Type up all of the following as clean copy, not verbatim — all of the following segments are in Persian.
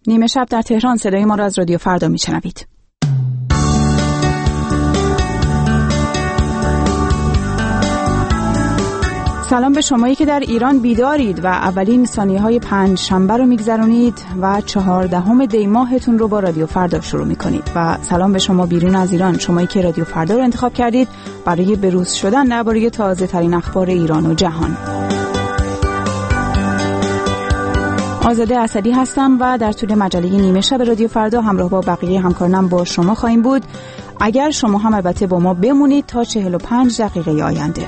نیمه شب در تهران صدای ما را از رادیو فردا میشنوید. سلام به شمایی که در ایران بیدارید و اولین ثانیه‌های پنجشنبه رو میگذرونید و 14 دی ماهتون رو با رادیو فردا شروع میکنید. و سلام به شما بیرون از ایران، شمایی که رادیو فردا رو انتخاب کردید برای بروز شدن درباره تازه ترین اخبار ایران و جهان. آزاده اسدی هستم و در طول مجله نیمه شب رادیو فردا همراه با بقیه همکارانم با شما خواهیم بود. اگر شما هم البته با ما بمونید تا 45 دقیقه آینده.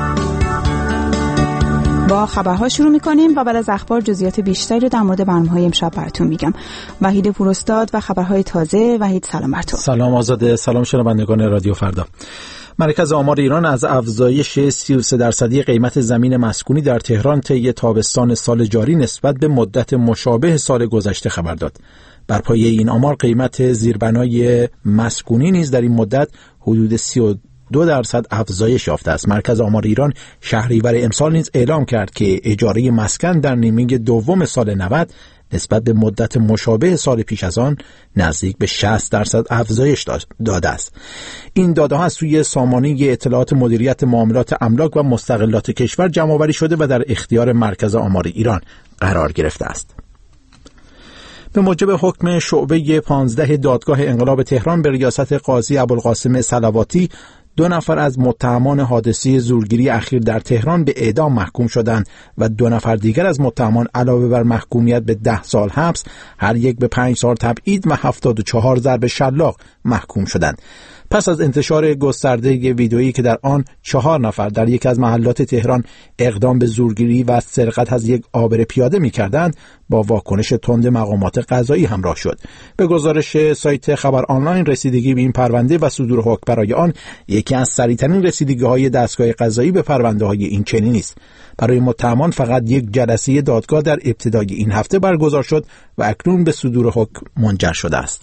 با خبرها شروع می‌کنیم و بعد از اخبار جزئیات بیشتری رو در مورد برنامه‌های امشب براتون میگم. وحید پوراستاد و خبرهای تازه. وحید سلام بر تو. سلام آزاده، سلام شنوندگان رادیو فردا. مرکز آمار ایران از افزایش 33% قیمت زمین مسکونی در تهران طی تابستان سال جاری نسبت به مدت مشابه سال گذشته خبر داد. بر پایه این آمار قیمت زیربنای مسکونی نیز در این مدت حدود 32% افزایش یافته است. مرکز آمار ایران شهریور امسال نیز اعلام کرد که اجاره مسکن در نیمه دوم سال 90 نسبت به مدت مشابه سال پیش از آن نزدیک به 60% افزایش داده است. این داده‌ها از سوی سامانه اطلاعات مدیریت معاملات املاک و مستغلات کشور جمع‌آوری شده و در اختیار مرکز آمار ایران قرار گرفته است. به موجب حکم شعبه 15 دادگاه انقلاب تهران به ریاست قاضی ابوالقاسم صلواتی، 2 نفر از متهمان حادثه زورگیری اخیر در تهران به اعدام محکوم شدند و 2 نفر دیگر از متهمان علاوه بر محکومیت به 10 سال حبس، هر یک به 5 سال تبعید و 74 ضرب شلاق محکوم شدند. پس از انتشار گسترده ویدئویی که در آن 4 نفر در یک از محلات تهران اقدام به زورگیری و سرقت از یک عابر پیاده می‌کردند، با واکنش تند مقامات قضایی همراه شد. به گزارش سایت خبر آنلاین، رسیدگی به این پرونده و صدور حکم برای آن یکی از سریع‌ترین رسیدگی‌های دستگاه قضایی به پرونده‌های این چنینی است. برای متهمان فقط یک جلسه دادگاه در ابتدای این هفته برگزار شد و اکنون به صدور حکم منجر شده است.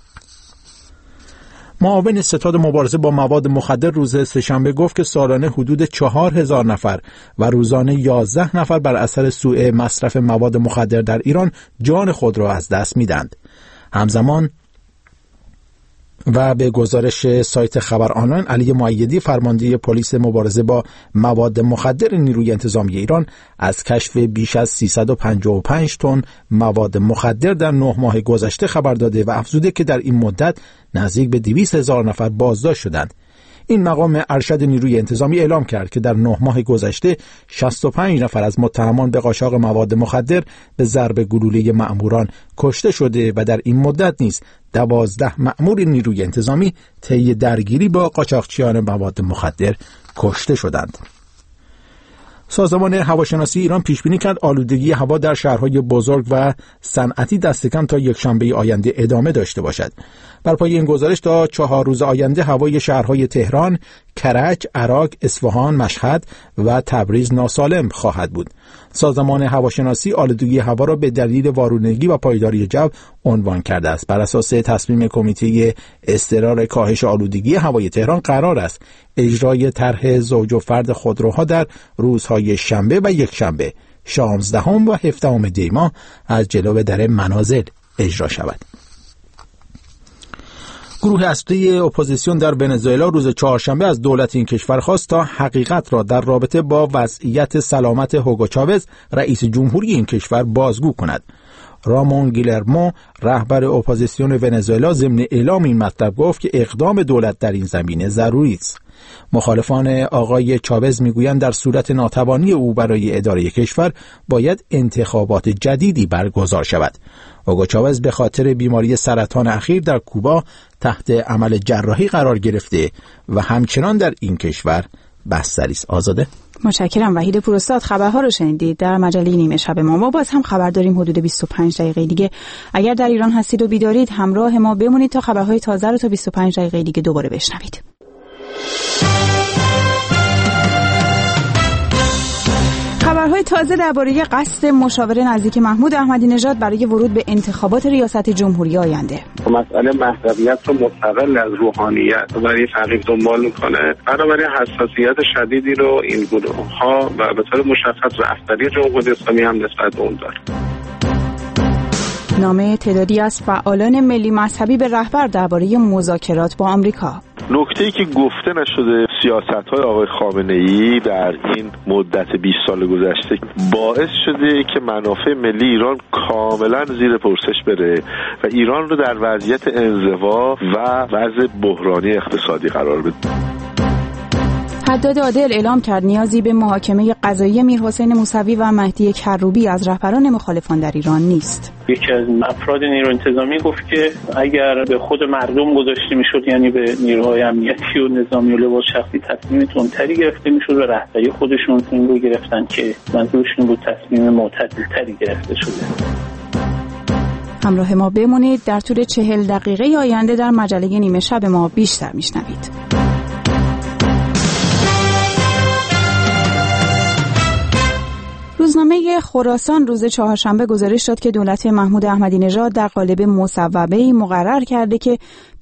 معاون ستاد مبارزه با مواد مخدر روز سه‌شنبه گفت که سالانه حدود 4000 نفر و روزانه 11 نفر بر اثر سوء مصرف مواد مخدر در ایران جان خود را از دست می‌دهند. همزمان و به گزارش سایت خبر آنلاین، علی مؤیدی فرمانده پلیس مبارزه با مواد مخدر نیروی انتظامی ایران از کشف بیش از 355 تن مواد مخدر در 9 ماه گذشته خبر داده و افزوده که در این مدت نزدیک به 200,000 نفر بازداشت شدند. این مقام ارشد نیروی انتظامی اعلام کرد که در 9 ماه گذشته 65 نفر از متهمان به قاچاق مواد مخدر به ضرب گلوله مأموران کشته شده و در این مدت نیز 12 مأمور نیروی انتظامی طی درگیری با قاچاقچیان مواد مخدر کشته شدند. سازمان هواشناسی ایران پیش بینی کرد آلودگی هوا در شهرهای بزرگ و صنعتی دست کم تا یکشنبه آینده ادامه داشته باشد. بر پایه این گزارش تا 4 روز آینده هوای شهرهای تهران، کرج، عراق، اصفهان، مشهد و تبریز ناسالم خواهد بود. سازمان هواشناسی آلودگی هوا را به دلیل وارونگی و پایداری جو عنوان کرده است. بر اساس تصمیم کمیته اضطرار کاهش آلودگی هوای تهران قرار است اجرای طرح زوج و فرد خودروها در روزهای شنبه و یکشنبه 16 و 17 دی ماه از جلو در منازل اجرا شود. گروه اصلی اپوزیسیون در ونزوئلا روز چهارشنبه از دولت این کشور خواست تا حقیقت را در رابطه با وضعیت سلامت هوگو چاوز، رئیس جمهوری این کشور، بازگو کند. رامون گیلرمو، رهبر اپوزیسیون ونزوئلا، ضمن اعلام این مطلب گفت که اقدام دولت در این زمینه ضروری است. مخالفان آقای چاوز میگویند در صورت ناتوانی او برای اداره کشور باید انتخابات جدیدی برگزار شود. هوگو چاوز به خاطر بیماری سرطان اخیر در کوبا تحت عمل جراحی قرار گرفته و همچنان در این کشور بستری است. آزاده، متشکرم. وحید پوراستاد، خبرها رو شنیدید در مجله نیمه شب ما باز هم خبر داریم حدود 25 دقیقه دیگه. اگر در ایران هستید و بیدارید همراه ما بمونید تا خبرهای تازه رو تا 25 دقیقه دیگه دوباره بشنوید. خبرهای تازه درباره قصد مشاور نزدیک محمود احمدی نژاد برای ورود به انتخابات ریاست جمهوری آینده. مسئله مهدویت رو مستقل از روحانیت برای تغییر دنبال میکنه. بنابراین حساسیت شدیدی رو این گروه ها و به طور مشخص رهبری جمهوری اسلامی هم نسبت به اون داره. نامه تعدادی از فعالان ملی مذهبی به رهبر درباره مذاکرات با آمریکا. نکته‌ای که گفته نشده، سیاست‌های آقای خامنه‌ای در این مدت 20 سال گذشته باعث شده که منافع ملی ایران کاملا زیر پرسش بره و ایران رو در وضعیت انزوا و وضع بحرانی اقتصادی قرار بده. حداد عادل اعلام کرد نیازی به محاکمه قضایی میرحسین موسوی و مهدی کروبی از رهبران مخالفان در ایران نیست. یکی از افراد نیروی انتظامی گفت که اگر به خود مردم گذاشته میشد، یعنی به نیروهای امنیتی و نظامی و لباس شخصی، تصمیم تندتری گرفته میشد و رهبری خودشون این رو گرفتن که منظورشون بود تصمیم معتدلتری گرفته شده. همراه ما بمونید، در طول 40 دقیقه آینده در مجله نیمه شب ما بیشتر میشنوید. روزنامه خراسان روز چهارشنبه گزارش داد که دولت محمود احمدی نژاد در قالب مصوبه‌ای مقرر کرده که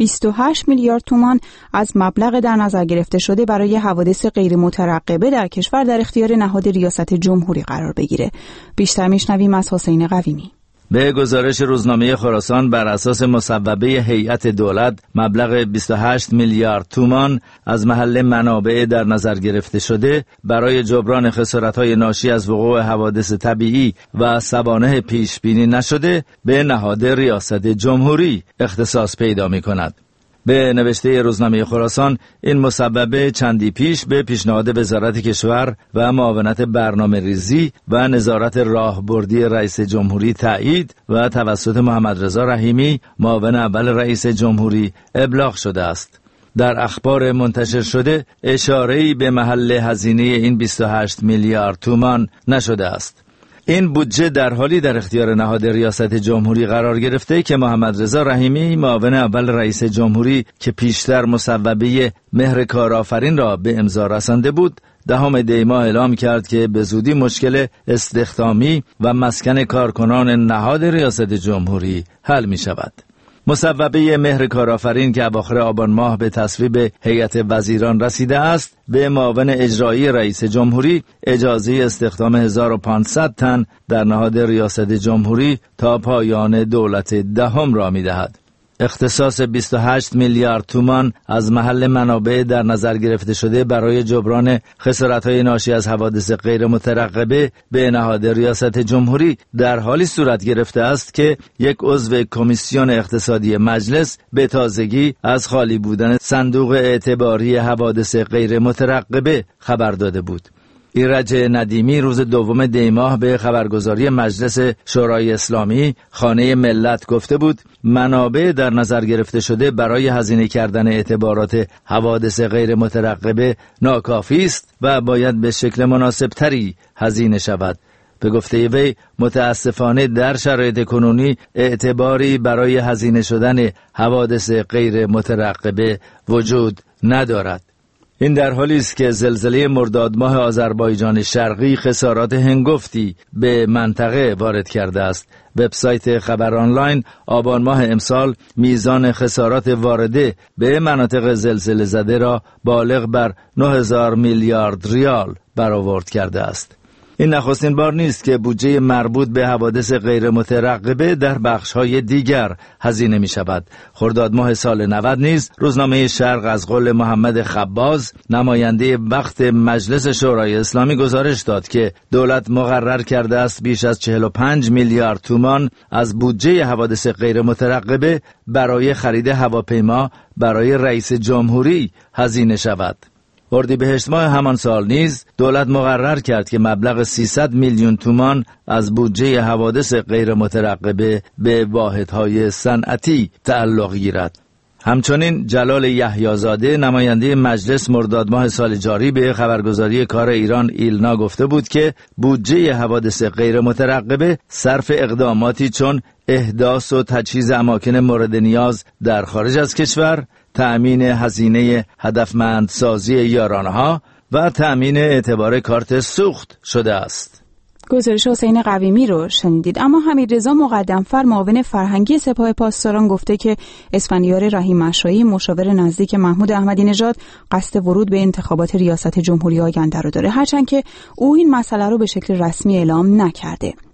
28 میلیارد تومان از مبلغ در نظر گرفته شده برای حوادث غیر مترقبه در کشور در اختیار نهاد ریاست جمهوری قرار بگیره. بیشتر میشنویم از حسین قویمی. به گزارش روزنامه خراسان، بر اساس مصوبه هیئت دولت مبلغ 28 میلیارد تومان از محل منابع در نظر گرفته شده برای جبران خسارت‌های ناشی از وقوع حوادث طبیعی و سوانح پیش بینی نشده به نهاد ریاست جمهوری اختصاص پیدا می‌کند. به نوشته روزنامه خراسان، این مصوبه چندی پیش به پیشنهاد وزارت کشور و معاونت برنامه ریزی و نظارت راهبردی رئیس جمهوری تایید و توسط محمد رضا رحیمی معاون اول رئیس جمهوری ابلاغ شده است. در اخبار منتشر شده اشاره‌ای به محل هزینه این 28 میلیارد تومان نشده است. این بودجه در حالی در اختیار نهاد ریاست جمهوری قرار گرفته که محمد رضا رحیمی معاون اول رئیس جمهوری که پیشتر مصوبه مهر کارآفرین را به امضا رسانده بود، 10 دی ماه اعلام کرد که به زودی مشکل استخدامی و مسکن کارکنان نهاد ریاست جمهوری حل می شود. مصوبه مهر کارآفرین که اواخر آبان ماه به تصویب هیئت وزیران رسیده است، به معاون اجرایی رئیس جمهوری اجازه استخدام 1500 تن در نهاد ریاست جمهوری تا پایان دولت دهم را می‌دهد. اختصاص 28 میلیارد تومان از محل منابع در نظر گرفته شده برای جبران خسارت‌های ناشی از حوادث غیر مترقبه به نهاد ریاست جمهوری در حالی صورت گرفته است که یک عضو کمیسیون اقتصادی مجلس به تازگی از خالی بودن صندوق اعتباری حوادث غیر مترقبه خبر داده بود. ایرج ندیمی روز 2 دی ماه به خبرگزاری مجلس شورای اسلامی خانه ملت گفته بود منابع در نظر گرفته شده برای هزینه کردن اعتبارات حوادث غیر مترقبه ناکافی است و باید به شکل مناسب تری هزینه شود. به گفته وی متاسفانه در شرایط کنونی اعتباری برای هزینه شدن حوادث غیر مترقبه وجود ندارد. این در حالی است که زلزله مرداد ماه آذربایجان شرقی خسارات هنگفتی به منطقه وارد کرده است. وبسایت خبر آنلاین آبان ماه امسال میزان خسارات وارده به مناطق زلزله زده را بالغ بر 9000 میلیارد ریال برآورد کرده است. این نخستین بار نیست که بودجه مربوط به حوادث غیر مترقبه در بخش‌های دیگر هزینه می شود. خرداد ماه سال 90 نیز روزنامه شرق از قول محمد خباز، نماینده وقت مجلس شورای اسلامی، گزارش داد که دولت مقرر کرده است بیش از 45 میلیارد تومان از بودجه حوادث غیر مترقبه برای خرید هواپیما برای رئیس جمهوری هزینه شود. اردیبهشت ماه همان سال نیز دولت مقرر کرد که مبلغ 300 میلیون تومان از بودجه حوادث غیر مترقبه به واحدهای صنعتی تعلق گیرد. همچنین جلال یحیی‌زاده نماینده مجلس مرداد ماه سال جاری به خبرگزاری کار ایران ایلنا گفته بود که بودجه حوادث غیر مترقبه صرف اقداماتی چون احداث و تجهیز اماکن مورد نیاز در خارج از کشور، تأمین هزینه هدفمندسازی یارانه‌ها و تأمین اعتبار کارت سوخت شده است. گزارش حسین قویمی رو شنیدید. اما حمیدرضا مقدم‌فر معاون فرهنگی سپاه پاسداران گفته که اسفندیار رحیم مشایی مشاور نزدیک محمود احمدی نژاد قصد ورود به انتخابات ریاست جمهوری آینده رو داره، هرچند که او این مسئله رو به شکل رسمی اعلام نکرده.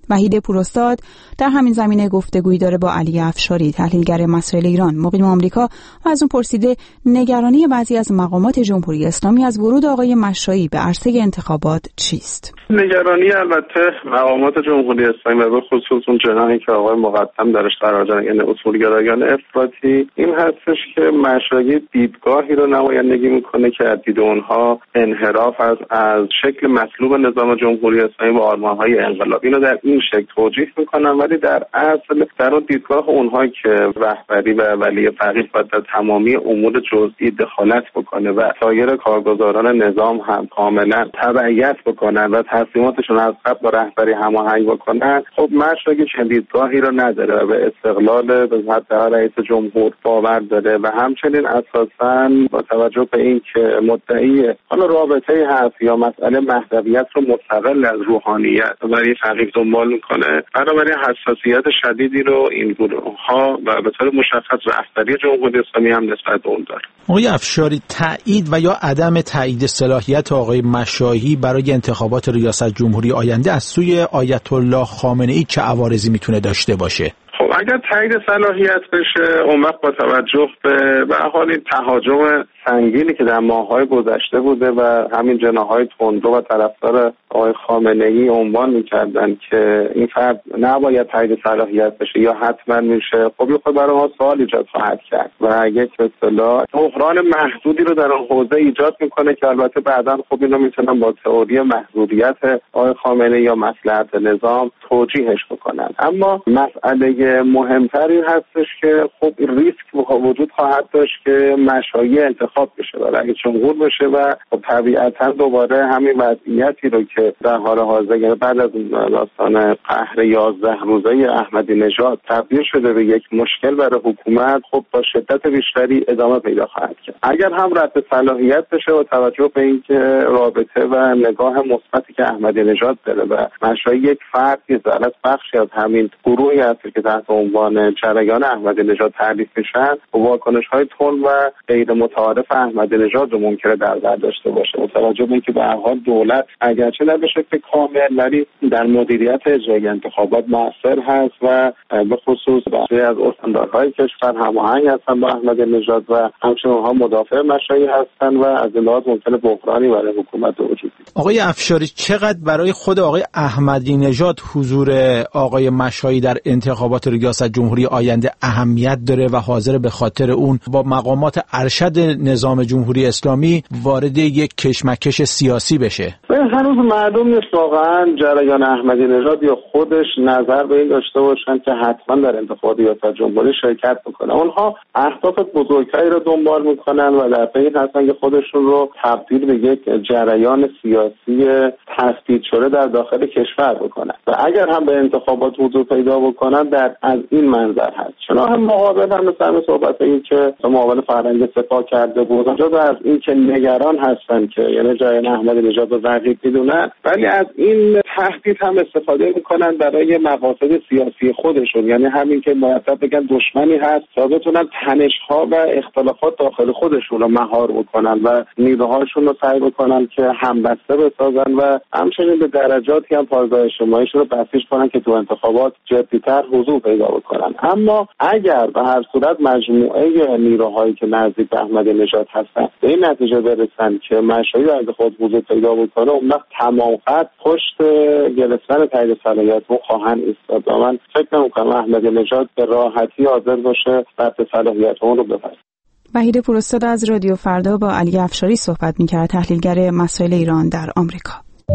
وحید پوراستاد در همین زمینه گفتگویی داره با علی افشاری، تحلیلگر مسائل ایران مقیم آمریکا، و از اون پرسیده نگرانی بعضی از مقامات جمهوری اسلامی از ورود آقای مشایی به عرصه انتخابات چیست؟ نگرانی البته مقامات جمهوری اسلامی و به خصوص اون جناحی که آقای مقدم درش قرار دارن، یعنی اصولگرایان افراطی، این هستش که مشایی دیدگاهی رو نمایندگی میکنه که از دید اونها انحراف از شکل مطلوب نظام جمهوری اسلامی و آرمان‌های انقلاب، اینو در این شکل توجیه میکنن، ولی در اصل در اون دیدگاه اونها که رهبری و ولی فقیه باید در تمامی امور جزئی دخالت بکنه و سایر کارگزاران نظام هم کاملا تبعیت بکنن و تصمیماتشون از قبل با رهبری هماهنگ بکنن، خب مشایی چنین دیدگاهی رو نداره و به استقلال به حد رئیس جمهور باور داره و همچنین اساساً با توجه به این که مدعی حالا رابطه‌ای هست یا مسئله مهدویت رو مستقل از روحانیت برای فقیه دنبال میکنه، بنابراین حساسیت شدیدی رو این گروه‌ها و به طور مشخص رهبری جمهوری اسلامی هم نسبت به اون داره. آقای افشاری، تایید و یا عدم تایید صلاحیت آقای مشایی برای انتخابات ریاست جمهوری آینده از سوی آیت الله خامنه‌ای چه عوارضی میتونه داشته باشه؟ خب اگر تایید صلاحیت بشه، اون وقت با توجه به حال این تهاجم سنگینی که در ماه‌های گذشته بوده و همین جناح‌های تندرو و طرفدار آقای خامنه‌ای عنوان می‌کردن که این فرد نباید تایید صلاحیت بشه یا حتما میشه، خب خود برای ما سوال ایجاد خواهد کرد و یک به اصطلاح بحران محدودی رو در اون حوزه ایجاد می‌کنه که البته بعداً خب اینو می‌تونن با تئوری محدودیت آقای خامنه‌ای یا مصلحت نظام توجیهش بکنن. اما مسئله مهمتر این هستش که خب ریسک وجود خواهد داشت که مشایی انتخاب بشه و رئیس جمهور بشه و خب طبیعتاً دوباره همین وضعیتی رو که در حال حاضر بعد از داستان قهر 11 روزه احمدی نژاد تبدیل شده به یک مشکل برای حکومت، خب با شدت بیشتری ادامه پیدا خواهد کرد. اگر هم رد صلاحیت بشه و توجه به اینکه رابطه و نگاه مثبتی که احمدی نژاد داره و مشایی یک فردی از بخشی از همین گروهی هست که تحت عنوان جریان احمدی نژاد تعریف میشن، واکنش‌های تند و غیر متعارف احمدی نژاد رو ممکنه در بر داشته باشه. متوجه به اینکه به هر حال دولت اگرچه نه به شکل کامل ولی در مدیریت اجرای انتخابات مؤثر هست و به خصوص بخشی از استانداردهای کشور هماهنگ هستن با احمدی نژاد و همچنین اونها مدافع مشایی هستن و از این لحاظ ممکنه بحرانی برای حکومت وجود بیاد. آقای افشاری، چقدر برای خود آقای احمدی نژاد حضور آقای مشایی در انتخابات ریاست جمهوری آینده اهمیت داره و حاضر به خاطر اون با مقامات ارشد نظام جمهوری اسلامی وارد یک کشمکش سیاسی بشه؟ هنوز معلوم نیست واقعا جریان احمدی نژاد یا خودش نظر به این داشته باشن که حتما در انتخابات ریاست جمهوری شرکت بکنن. اونها اهداف بزرگتری رو دنبال میکنن و در پی هستن که خودشون رو تبدیل به یک جریان سیاسی تثبیت شده در داخل کشور بکنن و اگر هم به انتخابات حضور پیدا بکنن در از این منظر هست. چون هم مقابل هم مثلا صحبت این که معاون فرهنگ سپاه کرده بود، اونجا در این که نگران هستن که یعنی جریان احمدی نژاد رو رقیب میدونن، ولی از این تهدید هم استفاده میکنن برای مقاصد سیاسی خودشون، یعنی همین که مرتب بگن دشمنی هست تا بتونن تنش‌ها و اختلافات داخل خودشون رو مهار بکنن و نیروهاشون رو سعی بکنن که همبسته بسازن و همچنین به درجاتی هم پایگاه اجتماعیشون رو بسیج کنن که تو انتخابات جدی‌تر حضور پیدا بکنن. اما اگر به هر صورت مجموعه نیروهایی که نزدیک به احمدی نژاد هستن به این نتیجه برسن که مشایی در انتخابات حضور پیدا بکنه، اون وقت تمام خط پشت گرفتن تایید صلاحیت رو خواهند ایستاد و من فکر نمی‌کنم احمدی نژاد به راحتی حاضر باشه رد صلاحیت اون رو بپذیره. وحید پوراستاد از رادیو فردا با علی افشاری صحبت می‌کرد، تحلیلگر مسائل ایران در آمریکا.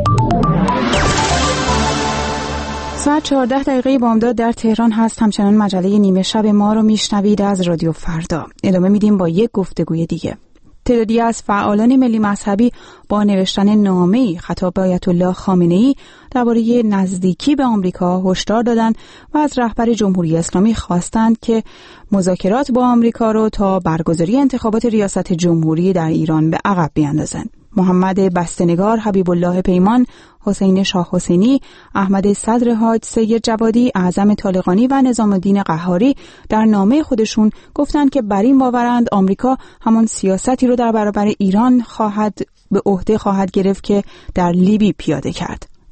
ساعت 14 بامداد در تهران هست. همچنان مجله نیمه شب ما رو میشنوید از رادیو فردا. ادامه میدیم با یک گفتگوی دیگه. تعدادی از فعالان ملی مذهبی با نوشتن نامه‌ای خطاب به آیت الله خامنه‌ای درباره نزدیکی به آمریکا هشدار دادند و از رهبر جمهوری اسلامی خواستند که مذاکرات با آمریکا رو تا برگزاری انتخابات ریاست جمهوری در ایران به عقب بیاندازند. محمد بسته‌نگار، حبیب الله پیمان، حسین شاه حسینی، احمد صدرحاج، سید جوادی، اعظم طالقانی و نظام الدین قهاری در نامه خودشون گفتند که بر این باورند آمریکا همان سیاستی رو در برابر ایران به عهده خواهد گرفت که در لیبی پیاده کرد.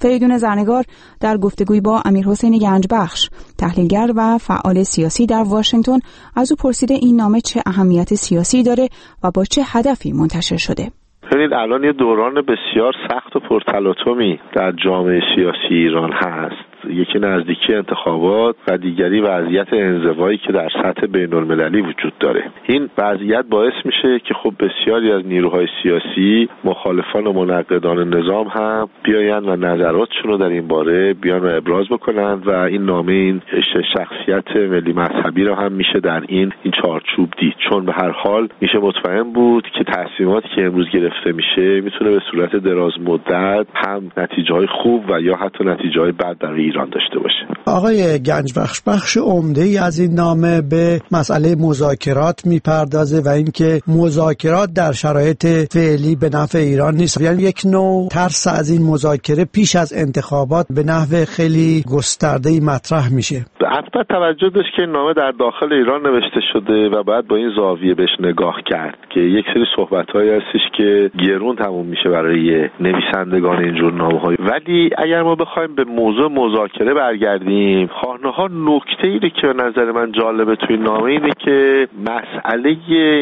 فریدون زرنگار در گفتگوی با امیرحسین گنجبخش، تحلیلگر و فعال سیاسی در واشنگتن، از او پرسیده این نامه چه اهمیت سیاسی داره و با چه هدفی منتشر شده. ببینید الان یه دوران بسیار سخت و پرتلاطمی در جامعه سیاسی ایران هست. یکی نزدیکی انتخابات و دیگری وضعیت انزوایی که در سطح بین‌المللی وجود داره. این وضعیت باعث میشه که خب بسیاری از نیروهای سیاسی، مخالفان و منقدان نظام هم بیاین و نظراتشون رو در این باره بیان و ابراز بکنن و این نامه این شخصیت ملی مذهبی رو هم میشه در این چارچوب دید، چون به هر حال میشه مطمئن بود که تصمیماتی که امروز گرفته میشه میتونه به صورت دراز مدت هم نتیجه‌های خوب و یا حتی نتیجه‌های بد در ایران داشته باشه. آقای گنجبخش، بخش عمده‌ای از این نامه به مسئله مذاکرات میپردازه و اینکه مذاکرات در شرایط فعلی به نفع ایران نیست. یعنی یک نوع ترس از این مذاکره پیش از انتخابات به نحو خیلی گسترده‌ای مطرح میشه. حتما توجه داشت که این نامه در داخل ایران نوشته شده و باید با این زاویه بهش نگاه کرد که یک سری صحبت‌هایی هستش که گرون تموم میشه برای نویسندگان اینجور نامه‌ها. ولی اگر ما بخوایم به موضوع مذاکره برگردیم، خواهرها نکته‌ای که به نظر من جالبه توی نامه اینه که مسئله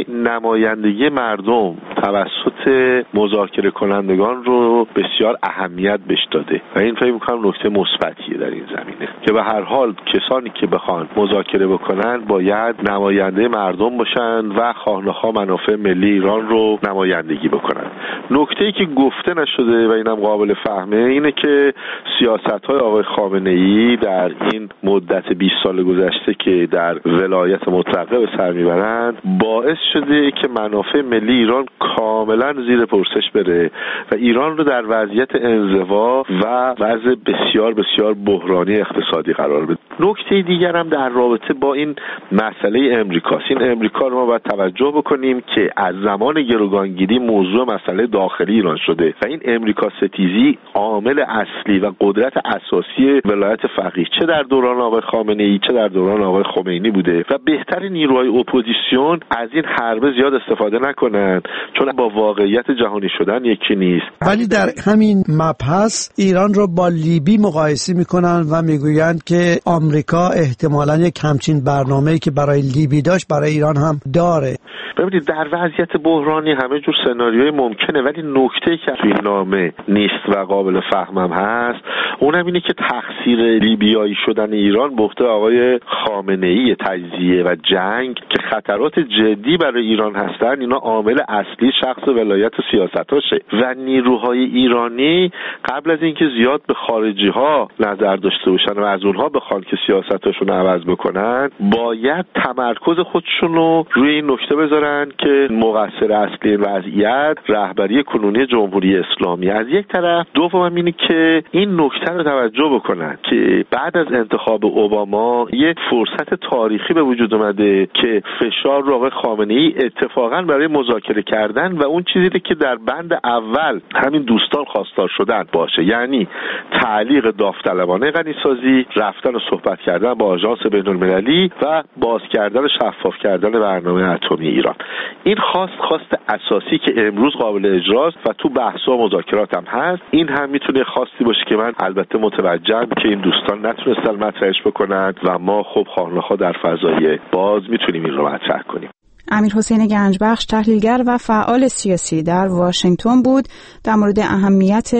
نمایندگی مردم توسط مذاکره کنندگان رو بسیار اهمیت بهش داده و این فکر می‌کنم نکته مثبتیه در این زمینه که به هر حال کسانی که بخوان مذاکره بکنن باید نماینده مردم باشن و خواهرها منافع ملی ایران رو نمایندگی بکنن. نکته‌ای که گفته نشده و اینم قابل فهمه اینه که سیاست‌های آقای خامنه‌ای در این مدت 20 سال گذشته که در ولایت مطلقه به سر میبرند باعث شده که منافع ملی ایران کاملا زیر پرسش بره و ایران رو در وضعیت انزوا و وضع بسیار بسیار بحرانی اقتصادی قرار بده. نکته دیگر هم در رابطه با این مسئله امریکاست. این امریکا رو ما باید توجه بکنیم که از زمان گروگانگیری موضوع مسئله داخلی ایران شده و این امریکا ستیزی عامل اصلی و قدرت اساسی ولایت فقیه چه در دوران آقای خامنه‌ای چه در دوران آقای خمینی بوده و بهتر نیروهای اپوزیسیون از این حربه زیاد استفاده نکنن چون با واقعیت جهانی شدن یکی نیست. ولی در همین مبحث ایران رو با لیبی مقایسه میکنن و میگویند که آمریکا احتمالاً یک همچین برنامه‌ای که برای لیبی داشت برای ایران هم داره. ببینید در وضعیت بحرانی همه جور سناریوی ممکنه، ولی نکته‌ای که توی نامه نیست و قابل فهمم هست اونم اینه که تقصیر لیبیایی شدن ایران به عهده آقای خامنه‌ای، تجزیه و جنگ که خطرات جدی برای ایران هستن، اینا عامل اصلی شخص ولایت و سیاستاشه و نیروهای ایرانی قبل از اینکه زیاد به خارجی ها نظر داشته باشن و از اونها بخوان که سیاستاشون رو عوض بکنن باید تمرکز خودشون رو روی این نکته بذارن که مقصر اصلی وضعیت رهبری کنونی جمهوری اسلامی از یک طرف، دوم اینه که این نکته رو توجه بکنن که بعد از انتخاب اوباما یک فرصت تاریخی به وجود اومده که فشار رو آقای خامنه‌ای اتفاقا برای مذاکره کردن و اون چیزی که در بند اول همین دوستان خواستار شدن باشه، یعنی تعلیق داوطلبانه غنیسازی، رفتن و صحبت کردن با آژانس بین‌المللی و باز کردن و شفاف کردن برنامه اتمی ایران. این خواست اساسی که امروز قابل اجراست و تو بحث و مذاکرات هم هست. این هم میتونه خواستی باشه که من البته متوجهم که این دوستان نتونستن مطرحش بکنن و ما خب خواهرها در فضای باز میتونیم این رو مطرح کنیم. امیرحسین گنجبخش، تحلیلگر و فعال سیاسی در واشنگتن بود، در مورد اهمیت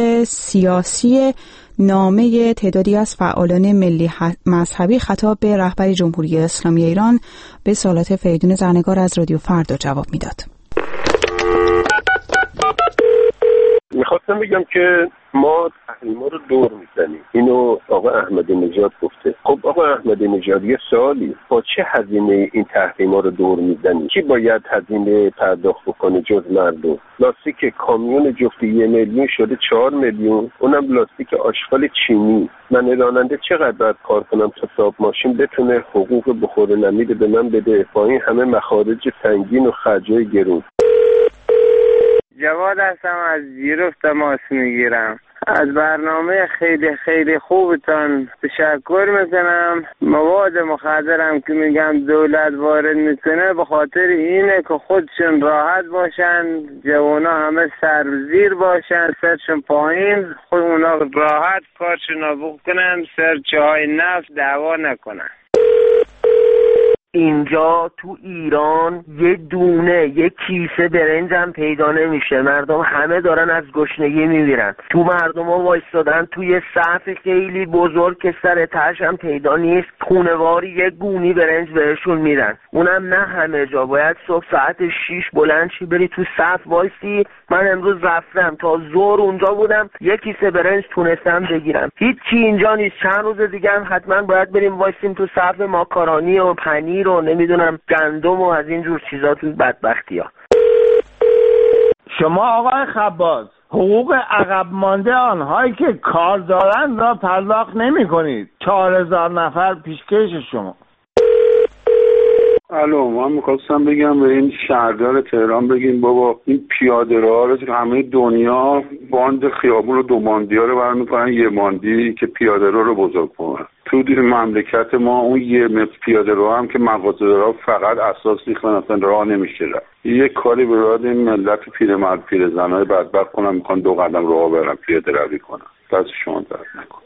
سیاسی نامه تعدادی از فعالان ملی مذهبی خطاب به رهبر جمهوری اسلامی ایران به سوالات فریدون زرنگار از رادیو فردا جواب میداد. میخواستم بگم که ما تحریما رو دور میزنیم. اینو آقا احمدی نژاد گفته. خب آقا احمدی نژاد یه سوالی، با چه هزینه این تحریما رو دور میزنیم؟ کی باید هزینه پرداخت بکنه جز مردم؟ لاستیک کامیون جفت 1 میلیون شده 4 میلیون، اونم لاستیک آشغال چینی. من راننده چقدر باید کار کنم تا صاحب ماشین بتونه حقوق بخوره نمیده به من بده با این همه مخارج سنگین و خرجای گرون؟ جواد هستم، از جیروف تماس میگیرم. از برنامه خیلی خیلی خوبتان تشکر میکنم. مواد مخدرم که میگم دولت وارد میکنه به خاطر اینه که خودشون راحت باشن، جوانا همه سر زیر باشن، سرشون پایین، خود اونا راحت کارشون بکنن، سر چای نفت دعوا نکنن. اینجا تو ایران یه دونه یه کیسه برنجم پیدا نمیشه. مردم همه دارن از گشنگی میمیرن. تو مردم ها وایستادن توی صف خیلی بزرگ که سر تهش هم پیدا نیست. خونواری یه گونی برنج بهشون میدن. اونم نه همه جا. باید صبح ساعت 6 بلند شی بری تو صف وایسی. من امروز رفتم تا ظهر اونجا بودم، یه کیسه برنج تونستم بگیرم. هیچی اینجا نیست. چند روز دیگه هم حتما باید بریم وایسیم تو صف ماکارونی و پنیر رو نمیدونم گندم و از اینجور چیزا تو بدبختی‌ها. شما آقای خباز حقوق عقب مانده آنهایی که کار دارن را پرداخت نمی کنید. 4000 نفر پیشکش شما. الو، من میخواستم بگم به این شهردار تهران بگیم بابا این پیاده راه رو تو همه دنیا باند خیابون رو 2 ماندی ها رو برمی‌کنن 1 ماندی که پیاده راه رو بزرگ کنن. تو دیر مملکت ما اون 1 متر پیاده راه هم که مغازه‌دارا فقط اساس ریختن، اصلا راه نمیشه رفت. یه کاری به راه این ملت پیرمرد پیرزنای بدبخت کنن، میخوان 2 قدم راه برن، پیاده روی کنن. دست شما درد نکنه.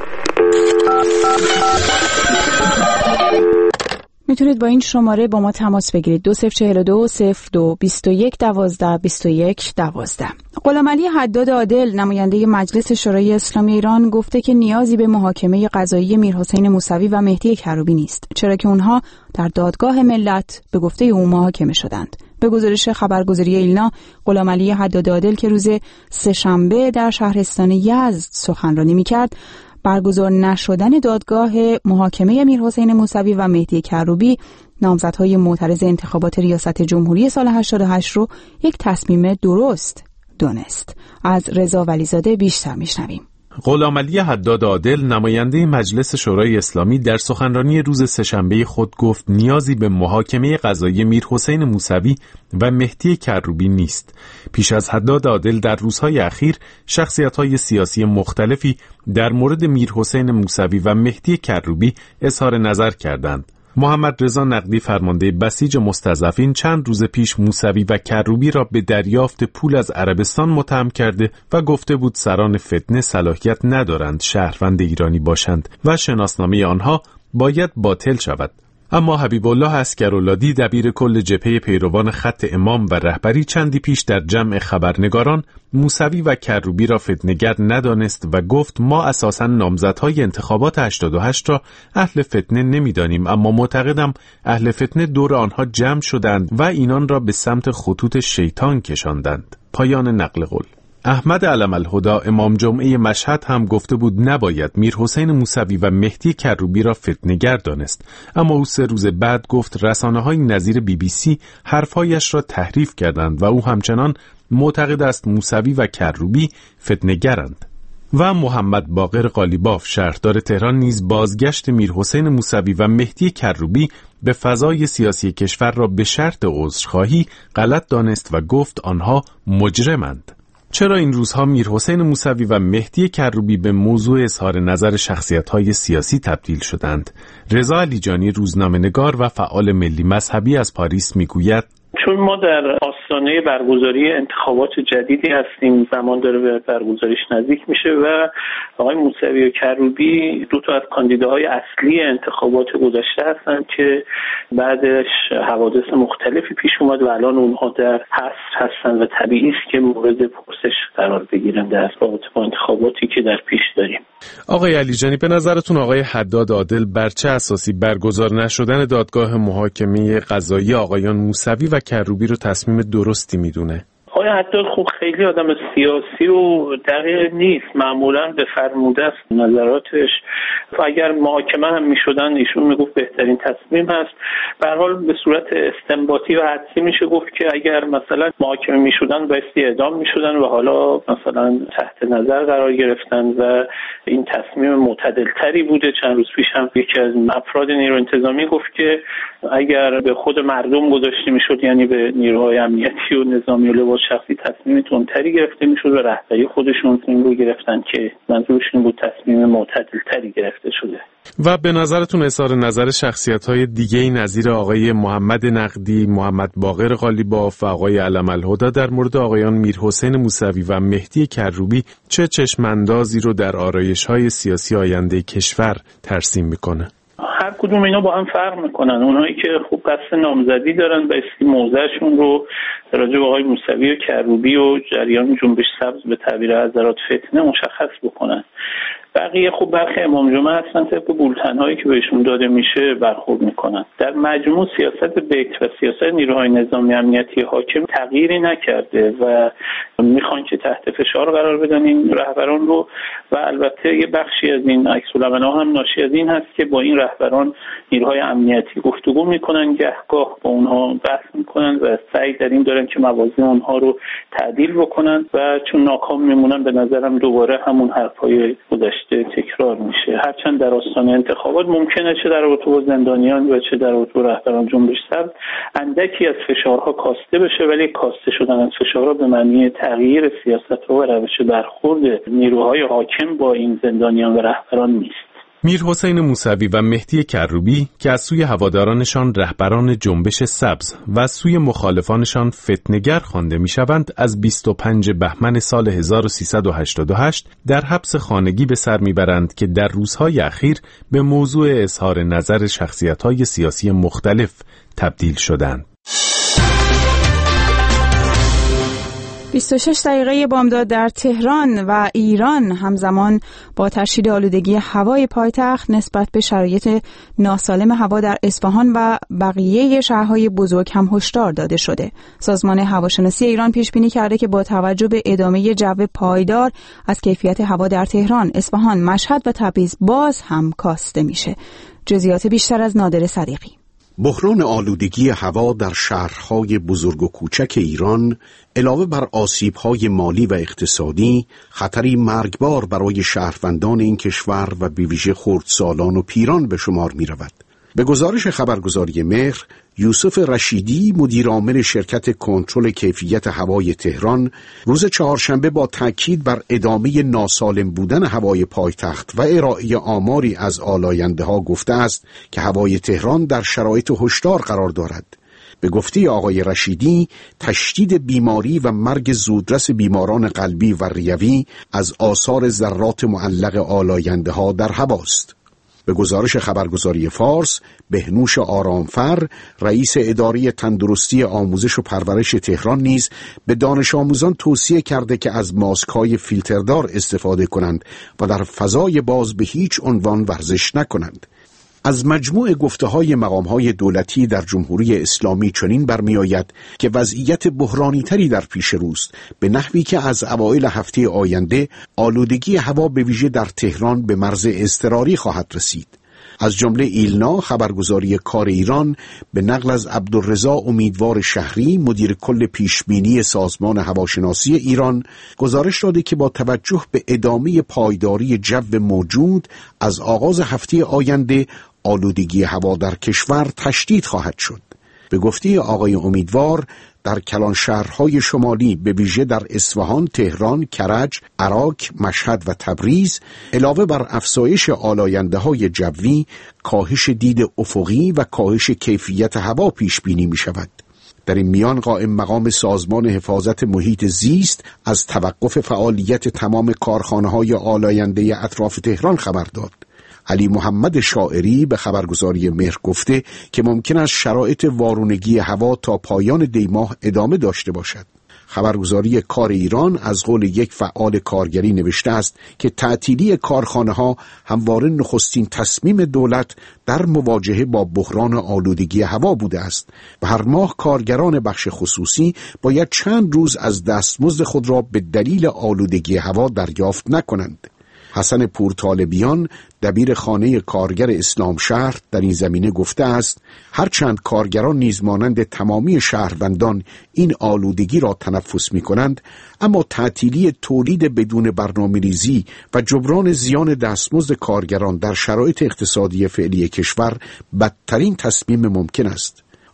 میتونید با این شماره با ما تماس بگیرید 2042 02 21 12 21 12. غلامعلی حداد عادل نماینده مجلس شورای اسلامی ایران گفته که نیازی به محاکمه قضایی میرحسین موسوی و مهدی کروبی نیست، چرا که اونها در دادگاه ملت به گفته او محاکمه شدند. به گزارش خبرگزاری ایلنا، غلامعلی حداد عادل که روز سه‌شنبه در شهرستان یزد سخنرانی می‌کرد، برگزار نشدن دادگاه محاکمه میرحسین موسوی و مهدی کروبی نامزدهای معترض انتخابات ریاست جمهوری سال 88 رو یک تصمیم درست دونست. از رضا ولیزاده بیشتر میشنویم. غلامعلی حداد عادل نماینده مجلس شورای اسلامی در سخنرانی روز سه‌شنبه خود گفت نیازی به محاکمه قضایی میرحسین موسوی و مهدی کروبی نیست. پیش از حداد عادل در روزهای اخیر شخصیت‌های سیاسی مختلفی در مورد میرحسین موسوی و مهدی کروبی اظهار نظر کردند. محمد رضا نقدی فرمانده بسیج مستضعفین چند روز پیش موسوی و کروبی را به دریافت پول از عربستان متهم کرده و گفته بود سران فتنه صلاحیت ندارند شهروند ایرانی باشند و شناسنامه آنها باید باطل شود. اما حبیب الله عسکراللهی دبیر کل جبهه پیروان خط امام و رهبری چندی پیش در جمع خبرنگاران موسوی و کروبی را فتنه‌گر ندانست و گفت ما اساساً نامزدهای انتخابات 88 را اهل فتنه نمی‌دانیم، اما معتقدم اهل فتنه دور آنها جمع شدند و اینان را به سمت خطوط شیطان کشاندند. پایان نقل قول. احمد علم الهدا امام جمعه مشهد هم گفته بود نباید میرحسین موسوی و مهدی کروبی را فتنه‌گر دانست، اما او 3 روز بعد گفت رسانه‌های نظیر BBC حرفهایش را تحریف کردند و او همچنان معتقد است موسوی و کروبی فتنه‌گرند. و محمد باقر قالیباف شهردار تهران نیز بازگشت میرحسین موسوی و مهدی کروبی به فضای سیاسی کشور را به شرط عذرخواهی غلط دانست و گفت آنها مجرمند. چرا این روزها میرحسین موسوی و مهدی کروبی به موضوع اظهار نظر شخصیت‌های سیاسی تبدیل شدند؟ رضا علیجانی روزنامه‌نگار و فعال ملی مذهبی از پاریس میگوید چون ما در آستانه برگزاری انتخابات جدیدی هستیم، زمان داره به برگزاریش نزدیک میشه و آقای موسوی و کروبی 2 تا از کاندیداهای اصلی انتخابات گذشته هستند که بعدش حوادث مختلفی پیش اومد و الان اونها در حصر هستند و طبیعی است که مورد پرسش قرار بگیرن در رابطه با انتخاباتی که در پیش داریم. آقای علیجانی، به نظرتون آقای حداد عادل بر چه اساسی برگزار نشدن دادگاه محاکمه قضایی آقایان موسوی و کروبی رو تصمیم درستی میدونه؟ آقای حداد خوب خیلی آدم سیاسی و دقیق نیست، معمولا به فرموده است نظراتش. اگر محاکمه هم میشدن ایشون میگفت بهترین تصمیم هست. به هر حال به صورت استنباطی و حدسی میشه گفت که اگر مثلا محاکمه میشدن بایستی اعدام میشدن و حالا مثلا تحت نظر قرار گرفتن و این تصمیم معتدلتری بوده. چند روز پیش هم یکی از افراد نیرو انتظامی گفت که اگر به خود مردم گذاشته میشد، یعنی به نیروهای امنیتی و نظامی و لواء شخصی تصمیم تندتری گرفته میشد و رهبری خودشون این رو گرفتن که منظورشون بود تصمیم معتدلتری گرفته شده. و به نظرتون اظهار نظر شخصیت‌های دیگه‌ای نظیر آقای محمد نقدی، محمد باقر قالیباف و آقای علم الهدی در مورد آقایان میرحسین موسوی و مهدی کروبی چه چشم‌اندازی رو در آرایش‌های سیاسی آینده کشور ترسیم میکنه؟ هر کدوم اینا با هم فرق میکنن. اونایی که خوب قصد نامزدی دارن بایستی موضعشون رو راجع به آقای موسوی و کروبی و جریان جنبش سبز به تعبیر حضرات فتنه مشخص بکنن. بقیه خب برخی امام جمعه هستن طبق بولتن‌هایی که بهشون داده میشه برخورد میکنن. در مجموع سیاست بیت و سیاست نیروهای نظامی امنیتی حاکم تغییری نکرده و میخوان که تحت فشار قرار بدن این رهبران رو و البته یه بخشی از این عکس‌العمل‌ها هم ناشی از این هست که با این رهبران نیروهای امنیتی گفتگو میکنن، گهگاه با اونها بحث میکنن و سعی در این دارن که موازی اونها رو تعدیل بکنن و چون ناکام میمونن به نظرم دوباره همون حرفای گذشته تکرار میشه. هرچند در آستانه انتخابات ممکنه چه در رابطه با زندانیان و چه در رابطه با رهبران جنبش سبز اندکی از فشارها کاسته بشه، ولی کاسته شدن از فشارها به معنی تغییر سیاست‌ها و روش برخورد نیروهای حاکم با این زندانیان و رهبران نیست. میرحسین موسوی و مهدی کروبی که از سوی هوادارانشان رهبران جنبش سبز و از سوی مخالفانشان فتنه‌گر خوانده می‌شوند، از 25 بهمن سال 1388 در حبس خانگی به سر می‌برند که در روزهای اخیر به موضوع اظهار نظر شخصیت‌های سیاسی مختلف تبدیل شدند. 26 دقیقه بامداد در تهران و ایران همزمان با ترشید آلودگی هوای پایتخت نسبت به شرایط ناسالم هوا در اصفهان و بقیه شهرهای بزرگ هم هشدار داده شده. سازمان هواشناسی ایران پیش بینی کرده که با توجه به ادامه جو پایدار از کیفیت هوا در تهران، اصفهان، مشهد و تبریز باز هم کاسته میشه. جزئیات بیشتر از نادر صدیقی. بحران آلودگی هوا در شهرهای بزرگ و کوچک ایران علاوه بر آسیب‌های مالی و اقتصادی خطری مرگبار برای شهروندان این کشور و به ویژه خردسالان و پیران به شمار می‌رود. به گزارش خبرگزاری مهر، یوسف رشیدی مدیرعامل شرکت کنترل کیفیت هوای تهران روز چهارشنبه با تاکید بر ادامه ناسالم بودن هوای پایتخت و ارائه آماری از آلاینده‌ها گفته است که هوای تهران در شرایط هشدار قرار دارد. به گفته آقای رشیدی، تشدید بیماری و مرگ زودرس بیماران قلبی و ریوی از آثار ذرات معلق آلاینده‌ها در هواست. به گزارش خبرگزاری فارس، بهنوش آرامفر، رئیس اداره تندرستی آموزش و پرورش تهران نیز به دانش آموزان توصیه کرده که از ماسک‌های فیلتردار استفاده کنند و در فضای باز به هیچ عنوان ورزش نکنند. از مجموع گفته‌های مقام‌های دولتی در جمهوری اسلامی چنین برمی‌آید که وضعیت بحرانی‌تری در پیش روست، به نحوی که از اوایل هفته آینده آلودگی هوا به ویژه در تهران به مرز اضطراری خواهد رسید. از جمله ایلنا خبرگزاری کار ایران به نقل از عبدالرضا امیدوار شهری مدیر کل پیشبینی سازمان هواشناسی ایران گزارش داده که با توجه به ادامه پایداری جو موجود از آغاز هفته آینده آلودگی هوا در کشور تشدید خواهد شد. به گفته آقای امیدوار، در کلان شهرهای شمالی به ویژه در اصفهان، تهران، کرج، عراق، مشهد و تبریز علاوه بر افزایش آلاینده‌های جوی، کاهش دید افقی و کاهش کیفیت هوا پیش بینی می شود. در این میان قائم مقام سازمان حفاظت محیط زیست از توقف فعالیت تمام کارخانه‌های آلاینده اطراف تهران خبر داد. علی محمد شاعری به خبرگزاری مهر گفته که ممکن است شرایط وارونگی هوا تا پایان دی ماه ادامه داشته باشد. خبرگزاری کار ایران از قول یک فعال کارگری نوشته است که تعطیلی کارخانه‌ها همواره نخستین تصمیم دولت در مواجهه با بحران آلودگی هوا بوده است و هر ماه کارگران بخش خصوصی باید چند روز از دستمزد خود را به دلیل آلودگی هوا دریافت نکنند. حسن پورطالبیان دبیر خانه کارگر اسلام شهر در این زمینه گفته است هرچند کارگران نیز مانند تمامی شهروندان این آلودگی را تنفس می کنند، اما تعطیلی تولید بدون برنامه‌ریزی و جبران زیان دستمزد کارگران در شرایط اقتصادی فعلی کشور بدترین تصمیم ممکن است.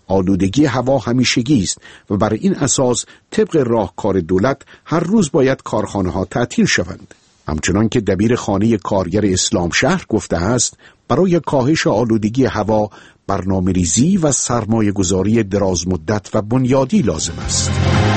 آلودگی هوا همیشگی است و بر این اساس طبق راهکار دولت هر روز باید کارخانه‌ها تعطیل شوند. همچنان که دبیر خانه کارگر اسلام شهر گفته است، برای کاهش آلودگی هوا برنامه‌ریزی و سرمایه‌گذاری دراز مدت و بنیادی لازم است.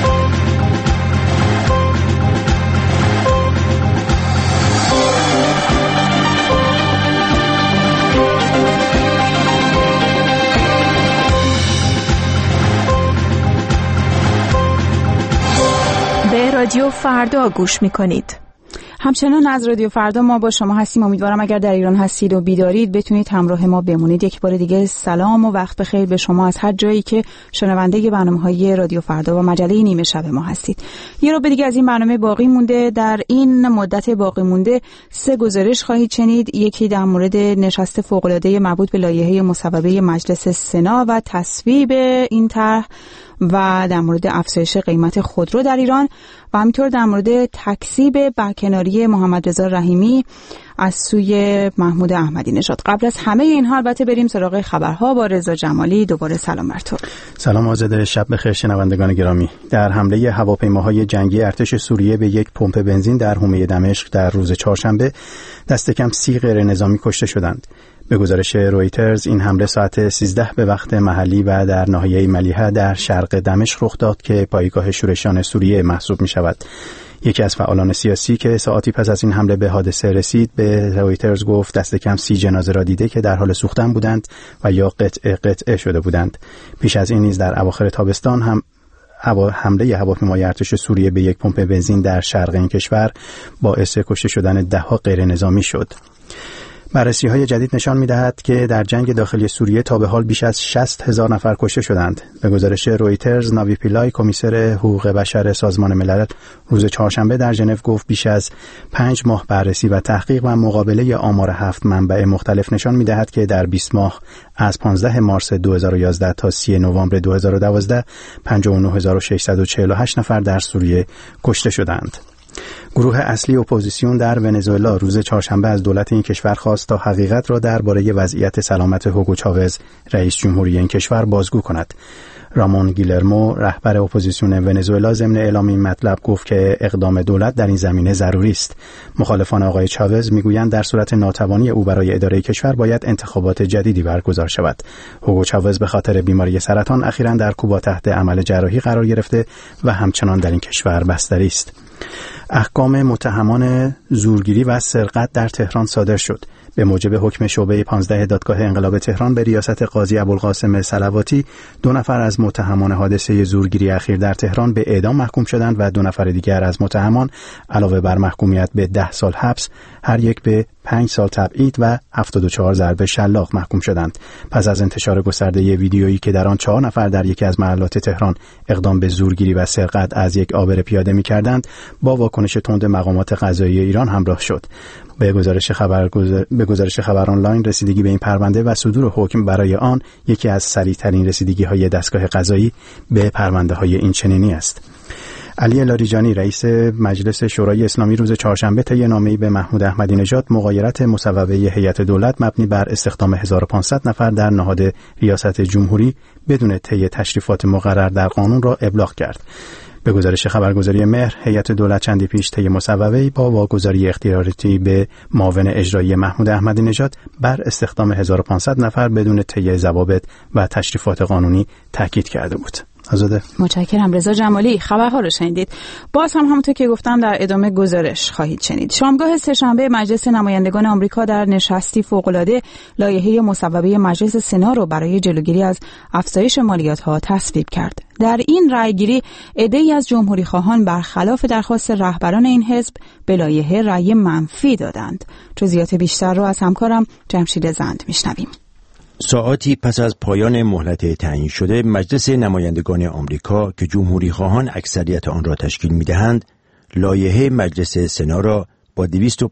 به رادیو فردا گوش می‌کنید. همچنان از رادیو فردا ما با شما هستیم. امیدوارم اگر در ایران هستید و بیدارید بتونید همراه ما بمونید. یک بار دیگه سلام و وقت بخیر به شما از هر جایی که شنونده برنامه‌های رادیو فردا و مجله نیمه شب ما هستید. یه رو دیگه از این برنامه باقی مونده. در این مدت باقی مونده 3 گزارش خواهید شنید. یکی در مورد نشست فوق‌العاده مربوط به لایحه مصوبه مجلس سنا و تصویب این طرح و در مورد افزایش قیمت خودرو در ایران و همینطور در مورد تکذیب برکناری محمد رضا رحیمی از سوی محمود احمدی نژاد. قبل از همه اینها البته بریم سراغ خبرها با رضا جمالی. دوباره سلام بر تو. سلام آزاده، شب بخیر شنوندگان گرامی. در حمله هواپیماهای جنگی ارتش سوریه به یک پمپ بنزین در حومه دمشق در روز چهارشنبه دست کم 30 غیر نظامی کشته شدند. به گزارش رویترز این حمله ساعت 13 به وقت محلی و در ناحیه ملیحه در شرق دمشق رخ داد که پایگاه شورشیان سوریه محسوب می شود. یکی از فعالان سیاسی که ساعتی پس از این حمله به حادثه رسید به رویترز گفت دست کم 30 جنازه را دیده که در حال سوختن بودند و یا قطعه شده بودند. پیش از این نیز در اواخر تابستان هم حمله هواپیمای ارتش سوریه به یک پمپ بنزین در شرق این کشور باعث کشته شدن 10 غیر نظامی شد. بررسی‌های جدید نشان می‌دهد که در جنگ داخلی سوریه تا به حال بیش از 60,000 نفر کشته شدند. به گزارش رویترز، ناوی پیلای، کمیسر حقوق بشر سازمان ملل روز چهارشنبه در ژنو گفت بیش از 5 ماه بررسی و تحقیق و مقابله آمار 7 منبع مختلف نشان می‌دهد که در 20 ماه از 15 مارس 2011 تا 30 نوامبر 2012 59648 نفر در سوریه کشته شدند. گروه اصلی اپوزیسیون در ونزوئلا روز چهارشنبه از دولت این کشور خواست تا حقیقت را درباره وضعیت سلامت هوگو چاوز رئیس جمهوری این کشور بازگو کند. رامون گیلرمو رهبر اپوزیسیون ونزوئلا ضمن اعلام این مطلب گفت که اقدام دولت در این زمینه ضروری است. مخالفان آقای چاوز میگویند در صورت ناتوانی او برای اداره کشور باید انتخابات جدیدی برگزار شود. هوگو چاوز به خاطر بیماری سرطان اخیراً در کوبا تحت عمل جراحی قرار گرفته و همچنان در این کشور بستری است. احکام متهمان زورگیری و سرقت در تهران صادر شد. به موجب حکم شعبه 15 دادگاه انقلاب تهران به ریاست قاضی ابوالقاسم صلواتی 2 نفر از متهمان حادثه زورگیری اخیر در تهران به اعدام محکوم شدند و 2 نفر دیگر از متهمان علاوه بر محکومیت به 10 سال حبس هر یک به 5 سال تبعید و 74 ضرب شلاق محکوم شدند. پس از انتشار گسترده ویدیویی که در آن 4 نفر در یکی از محلات تهران اقدام به زورگیری و سرقت از یک عابر پیاده می‌کردند، با واکنش تند مقامات قضایی ایران همراه شد. به گزارش خبر آنلاین رسیدگی به این پرونده و صدور حکم برای آن یکی از سریع‌ترین رسیدگی‌های دستگاه قضایی به پرونده‌های این چنینی است. علی لاریجانی رئیس مجلس شورای اسلامی روز چهارشنبه طی نامه‌ای به محمود احمدی نژاد مغایرت مصوبه هیئت دولت مبنی بر استخدام 1500 نفر در نهاد ریاست جمهوری بدون طی تشریفات مقرر در قانون را ابلاغ کرد. به گزارش خبرگزاری مهر، هیئت دولت چندی پیش طی مصوبه‌ای با واگذاری اختیاراتی به معاون اجرایی محمود احمدی نژاد بر استخدام 1500 نفر بدون طی ضوابط و تشریفات قانونی تاکید کرده بود. آزاده. متشکرم رضا جمالی. خبرها رو شنیدید. باز هم همونطور که گفتم در ادامه گزارش خواهید شنید. شامگاه سه‌شنبه مجلس نمایندگان آمریکا در نشستی فوق‌العاده لایحه مصوبه مجلس سنا رو برای جلوگیری از افزایش مالیات‌ها تصویب کرد. در این رأیگیری عده‌ای از جمهوری‌خواهان برخلاف درخواست رهبران این حزب به لایحه رأی منفی دادند. جزئیات بیشتر رو از همکارم جمشید زند میشنویم. ساعاتی پس از پایان مهلت تعیین شده، مجلس نمایندگان آمریکا که جمهوری خواهان اکثریت آن را تشکیل می‌دهند، لایحه مجلس سنا را با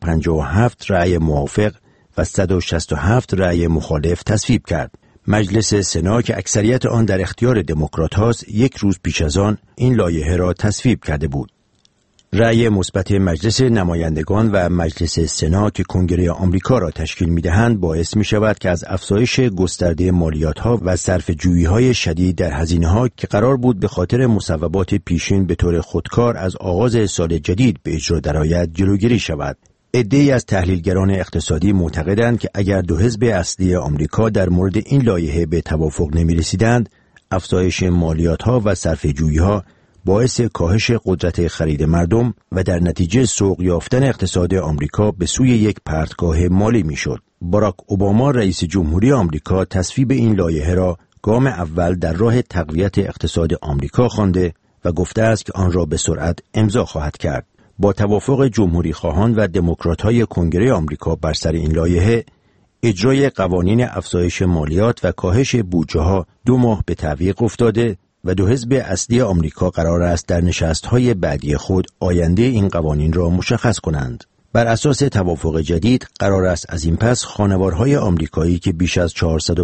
257 رأی موافق و 167 رأی مخالف تصویب کرد. مجلس سنا که اکثریت آن در اختیار دموکرات هاست، یک روز پیش از آن این لایحه را تصویب کرده بود. رأی مثبت مجلس نمایندگان و مجلس سنا که کنگره آمریکا را تشکیل می‌دهند باعث می‌شود که از افزایش گسترده مالیات‌ها و صرفه‌جویی‌های شدید در هزینه‌ها که قرار بود به خاطر مصوبات پیشین به طور خودکار از آغاز سال جدید به اجرا درآید جلوگیری شود. عده‌ای از تحلیلگران اقتصادی معتقدند که اگر دو حزب اصلی آمریکا در مورد این لایحه به توافق نمی‌رسیدند، افزایش مالیات‌ها و صرفه‌جویی‌ها باعث کاهش قدرت خرید مردم و در نتیجه سوق یافتن اقتصاد آمریکا به سوی یک پرتگاه مالی میشد. باراک اوباما رئیس جمهوری آمریکا تصویب این لایحه را گام اول در راه تقویت اقتصاد آمریکا خوانده و گفته است که آن را به سرعت امضا خواهد کرد. با توافق جمهوری خواهان و دموکرات‌های کنگره آمریکا بر سر این لایحه، اجرای قوانین افزایش مالیات و کاهش بودجه‌ها 2 ماه به تعویق افتاده و دو حزب اصلی آمریکا قرار است در نشست‌های بعدی خود آینده این قوانین را مشخص کنند. بر اساس توافق جدید قرار است از این پس خانوارهای آمریکایی که بیش از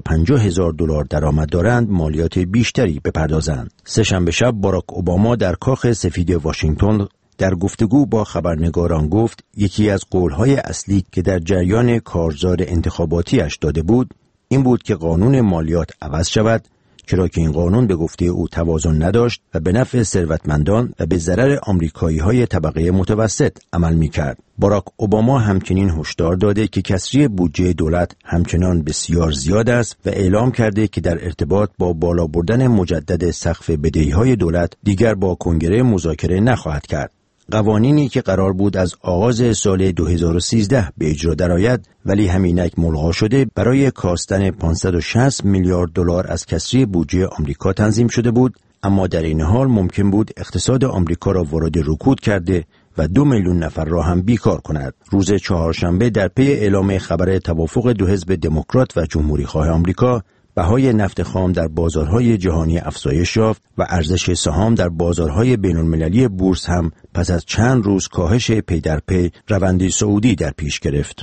$450,000 درآمد دارند مالیات بیشتری بپردازند. سه‌شنبه شب باراک اوباما در کاخ سفید واشنگتن در گفتگو با خبرنگاران گفت یکی از قولهای اصلی که در جریان کارزار انتخاباتیش داده بود این بود که قانون مالیات عوض شود، چرا که این قانون به گفته او توازن نداشت و به نفع ثروتمندان و به ضرر آمریکایی‌های طبقه متوسط عمل می‌کرد. باراک اوباما همچنین هشدار داده که کسری بودجه دولت همچنان بسیار زیاد است و اعلام کرده که در ارتباط با بالا بردن مجدد سقف بدهی‌های دولت دیگر با کنگره مذاکره نخواهد کرد. قوانینی که قرار بود از آغاز سال 2013 به اجرا درآید ولی همینک ملغا شده برای کاستن $560 میلیارد از کسری بودجه آمریکا تنظیم شده بود، اما در این حال ممکن بود اقتصاد آمریکا را وارد رکود کرده و 2 میلیون نفر را هم بیکار کند. روز چهارشنبه در پی اعلام خبر توافق دو حزب دموکرات و جمهوری خواه آمریکا، بهای نفت خام در بازارهای جهانی افزایش یافت و ارزش سهام در بازارهای بین‌المللی بورس هم پس از چند روز کاهش پی در پی روندی صعودی در پیش گرفت.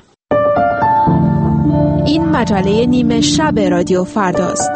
این مجله نیمه شب رادیو فرداست.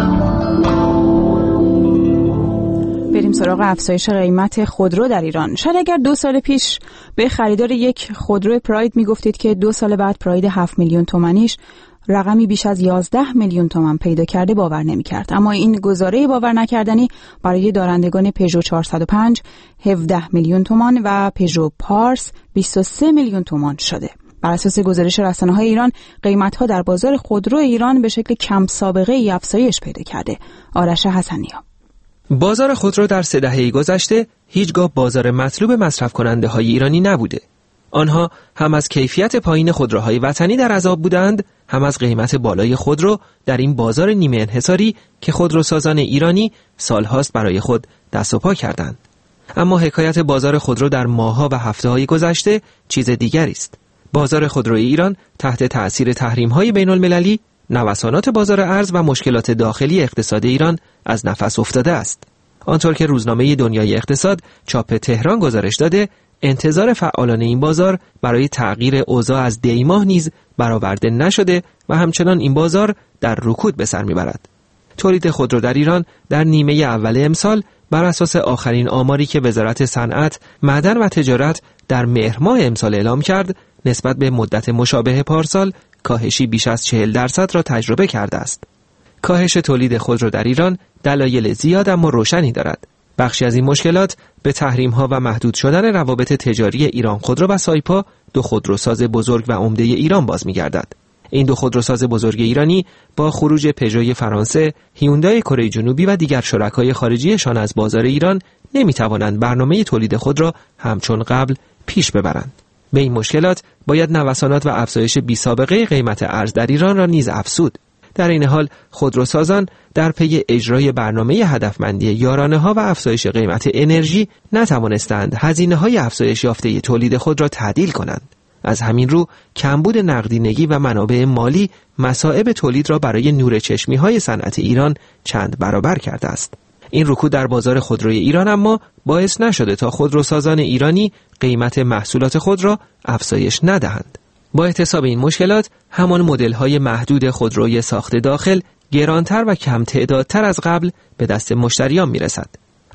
بریم سراغ افزایش قیمت خودرو در ایران. شاید اگر 2 سال پیش به خریدار یک خودرو پراید میگفتید که 2 سال بعد پراید 7 میلیون تومانیش رقمی بیش از 11 میلیون تومان پیدا کرده باور نمی‌کرد. اما این گزاره باور نکردنی برای دارندگان پژو 405 17 میلیون تومان و پژو پارس 23 میلیون تومان شده. بر اساس گزارش رسانه‌های ایران، قیمت‌ها در بازار خودرو ایران به شکل کم سابقه‌ای افزایش پیدا کرده. آرش حسنی‌ها. بازار خودرو در 3 دهه گذشته هیچگاه بازار مطلوب مصرف کننده‌های ایرانی نبوده. آنها هم از کیفیت پایین خودروهای وطنی در عذاب بودند، هم از قیمت بالای خودرو در این بازار نیمه انحصاری که خودروسازان ایرانی سالهاست برای خود دست و پا کردند. اما حکایت بازار خودرو در ماه‌ها و هفته‌های گذشته چیز دیگری است. بازار خودروی ایران تحت تأثیر تحریم‌های بین‌المللی، نوسانات بازار ارز و مشکلات داخلی اقتصاد ایران از نفس افتاده است. آنطور که روزنامه دنیای اقتصاد چاپ تهران گزارش داده، انتظار فعالان این بازار برای تغییر اوضاع از دی ماه نیز برآورده نشده و همچنان این بازار در رکود به سر میبرد. تولید خودرو در ایران در نیمه اول امسال بر اساس آخرین آماری که وزارت صنعت، معدن و تجارت در مهر ماه امسال اعلام کرد، نسبت به مدت مشابه پارسال کاهشی بیش از 40% را تجربه کرده است. کاهش تولید خودرو در ایران دلایل زیاد اما روشنی دارد. بخشی از این مشکلات به تحریم‌ها و محدود شدن روابط تجاری ایران خودرو و سایپا، 2 خودروساز بزرگ و عمده ایران باز می‌گردد. این 2 خودروساز بزرگ ایرانی با خروج پژوی فرانسه، هیوندای کره جنوبی و دیگر شرکای خارجیشان از بازار ایران نمی‌توانند برنامه تولید خود را همچون قبل پیش ببرند. به این مشکلات باید نوسانات و افزایش بی‌سابقه قیمت ارز در ایران را نیز افزود. در این حال خودروسازان در پی اجرای برنامه هدفمندی یارانه‌ها و افزایش قیمت انرژی نتوانستند هزینه‌های افزایش یافته تولید خود را تعدیل کنند. از همین رو کمبود نقدینگی و منابع مالی مصائب تولید را برای نور چشمی‌های صنعت ایران چند برابر کرده است. این رکود در بازار خودروی ایران اما باعث نشده تا خودروسازان ایرانی قیمت محصولات خود را افزایش ندهند. با احتساب این مشکلات، همان مدل‌های محدود خودروی ساخت داخل گرانتر و کم تعدادتر از قبل به دست مشتریان می‌رسد.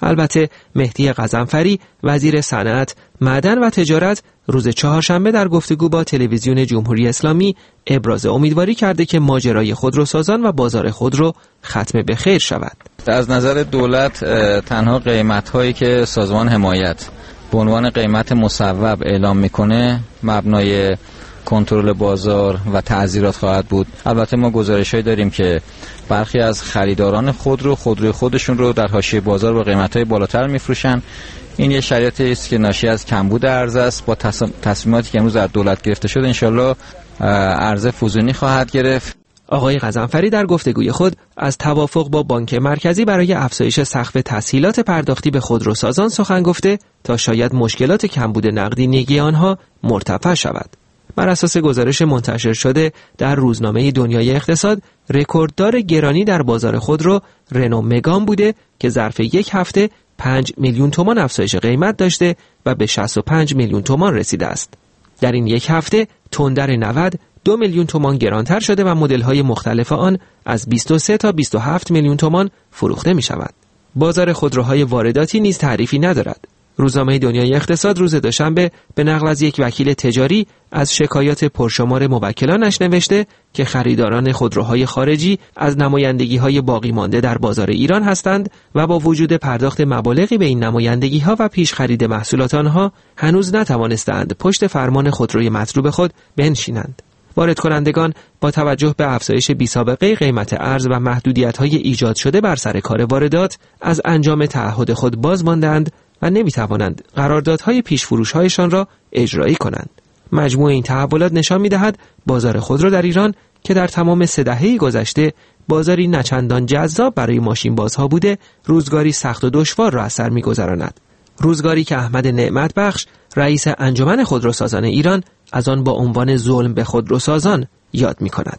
البته مهدی غضنفری وزیر صنعت، معدن و تجارت روز چهارشنبه در گفتگو با تلویزیون جمهوری اسلامی ابراز امیدواری کرده که ماجرای خودروسازان و بازار خودرو ختم به خیر شود. از نظر دولت تنها قیمت‌هایی که سازمان حمایت به عنوان قیمت مصوب اعلام میکنه مبنای کنترل بازار و تعزیرات خواهد بود. البته ما گزارش‌هایی داریم که برخی از خریداران خودروی خودشون رو در حاشیه بازار با قیمت‌های بالاتر میفروشن. این یه شرایطی است که ناشی از کمبود عرضه است. با تصمیماتی که امروز در دولت گرفته شده انشالله عرضه فزونی خواهد گرفت. آقای غضنفری در گفتگوی خود از توافق با بانک مرکزی برای افزایش سقف تسهیلات پرداختی به خودروسازان سخن گفته تا شاید مشکلات کمبود نقدینگی آنها مرتفع شود. بر اساس گزارش منتشر شده در روزنامه دنیای اقتصاد، رکورددار گرانی در بازار خودرو رنو مگان بوده که ظرف یک هفته 5 میلیون تومان افزایش قیمت داشته و به 65 میلیون تومان رسیده است. در این یک هفته تندر 90 2 میلیون تومان گرانتر شده و مدل‌های مختلف آن از 23 تا 27 میلیون تومان فروخته می‌شود. بازار خودروهای وارداتی نیز تعریفی ندارد. روزنامه دنیای اقتصاد روز دوشنبه به نقل از یک وکیل تجاری از شکایات پرشمار موکلانش نوشته که خریداران خودروهای خارجی از نمایندگی‌های باقی مانده در بازار ایران هستند و با وجود پرداخت مبالغی به این نمایندگی‌ها و پیش خرید محصولات آنها هنوز نتوانستند پشت فرمان خودروی مطلوب خود بنشینند. وارد کنندگان با توجه به افزایش بی‌سابقه قیمت ارز و محدودیت‌های ایجاد شده بر سر کار واردات از انجام تعهد خود باز ماندند و نمی‌توانند قراردادهای پیش فروش‌هایشان را اجرایی کنند. مجموع این تحولات نشان می‌دهد بازار خودرو در ایران که در تمام 3 دهه گذشته بازاری نچندان جذاب برای ماشین‌بازها بوده، روزگاری سخت و دشوار را از سر می‌گذراند. روزگاری که احمد نعمت بخش رئیس انجمن خودروسازان ایران از آن با عنوان ظلم به خودروسازان یاد می‌کند.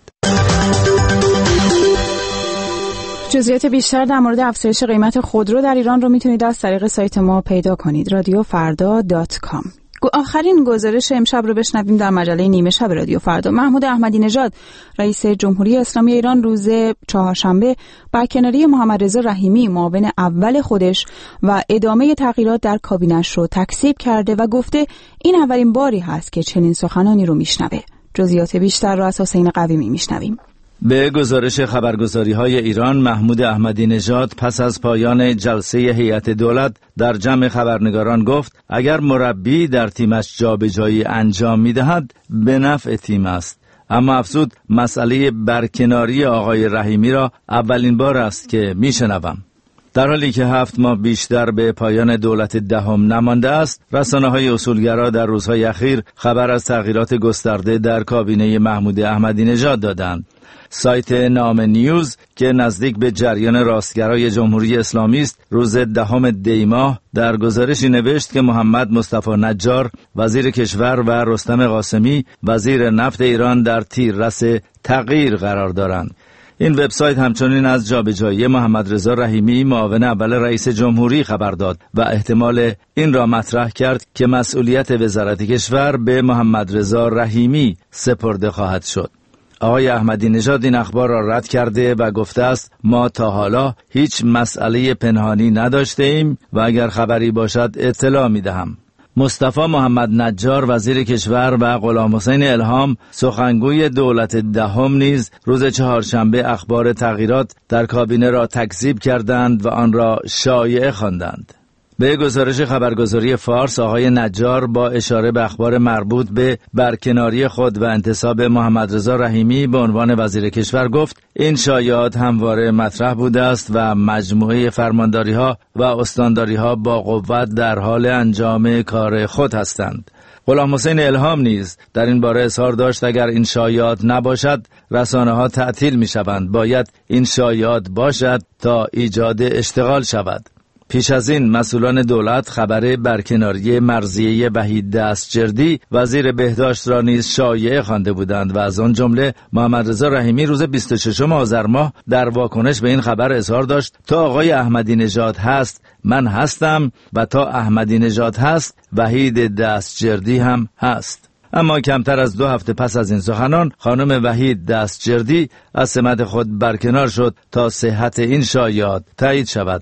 جزئیات بیشتر در مورد افزایش قیمت خودرو در ایران رو میتونید از طریق سایت ما پیدا کنید radiofarda.com. آخرین گزارش امشب رو بشنویم در مجله نیمه شب رادیو فردا. محمود احمدی نژاد رئیس جمهوری اسلامی ایران روز چهارشنبه با کناری محمد رضا رحیمی معاون اول خودش و ادامه تغییرات در کابینه‌اش رو تکذیب کرده و گفته این اولین باری هست که چنین سخنانی رو میشنوه. جزئیات بیشتر رو از حسین قویمی میشنویم. به گزارش خبرگزاری‌های ایران، محمود احمدی نژاد پس از پایان جلسه هیئت دولت در جمع خبرنگاران گفت اگر مربی در تیمش جابجایی انجام می‌دهد به نفع تیم است. اما افزود مسئله برکناری آقای رحیمی را اولین بار است که می‌شنوم. در حالی که 7 ماه بیشتر به پایان دولت دهم نمانده است، رسانه‌های اصولگرا در روزهای اخیر خبر از تغییرات گسترده در کابینه محمود احمدی نژاد دادند. سایت نامه نیوز که نزدیک به جریان راستگرای جمهوری اسلامی است، روز 10 دی ماه در گزارشی نوشت که محمد مصطفی نجار وزیر کشور و رستم قاسمی وزیر نفت ایران در تیررس تغییر قرار دارند. این وبسایت همچنین از جابجایی محمد رضا رحیمی معاون اول رئیس جمهوری خبر داد و احتمال این را مطرح کرد که مسئولیت وزارت کشور به محمد رضا رحیمی سپرده خواهد شد. آقای احمدی نژاد این اخبار را رد کرده و گفته است ما تا حالا هیچ مسئله پنهانی نداشته ایم و اگر خبری باشد اطلاع می دهم. مصطفی محمد نجار وزیر کشور و غلام حسین الهام سخنگوی دولت دهم نیز روز چهارشنبه اخبار تغییرات در کابینه را تکذیب کردند و آن را شایعه خواندند. به گزارش خبرگزاری فارس، آقای نجار با اشاره به اخبار مربوط به برکناری خود و انتصاب محمد رضا رحیمی به عنوان وزیر کشور گفت این شایعات همواره مطرح بوده است و مجموعه فرمانداری‌ها و استانداری‌ها با قوت در حال انجام کار خود هستند. غلام حسین الهام نیز در این باره اظهار داشت اگر این شایعات نباشد رسانه‌ها تعطیل می‌شوند، باید این شایعات باشد تا ایجاد اشتغال شود. پیش از این مسئولان دولت خبر برکناری مرضیه وحید دستجردی وزیر بهداشت را نیز شایعه خوانده بودند و از آن جمله محمد رضا رحیمی روز 26 آذر ماه در واکنش به این خبر اظهار داشت تا آقای احمدی نژاد هست من هستم و تا احمدی نژاد هست وحید دستجردی هم هست. اما کمتر از 2 هفته پس از این سخنان خانم وحید دستجردی از سمت خود برکنار شد تا صحت این شایعات تایید شود.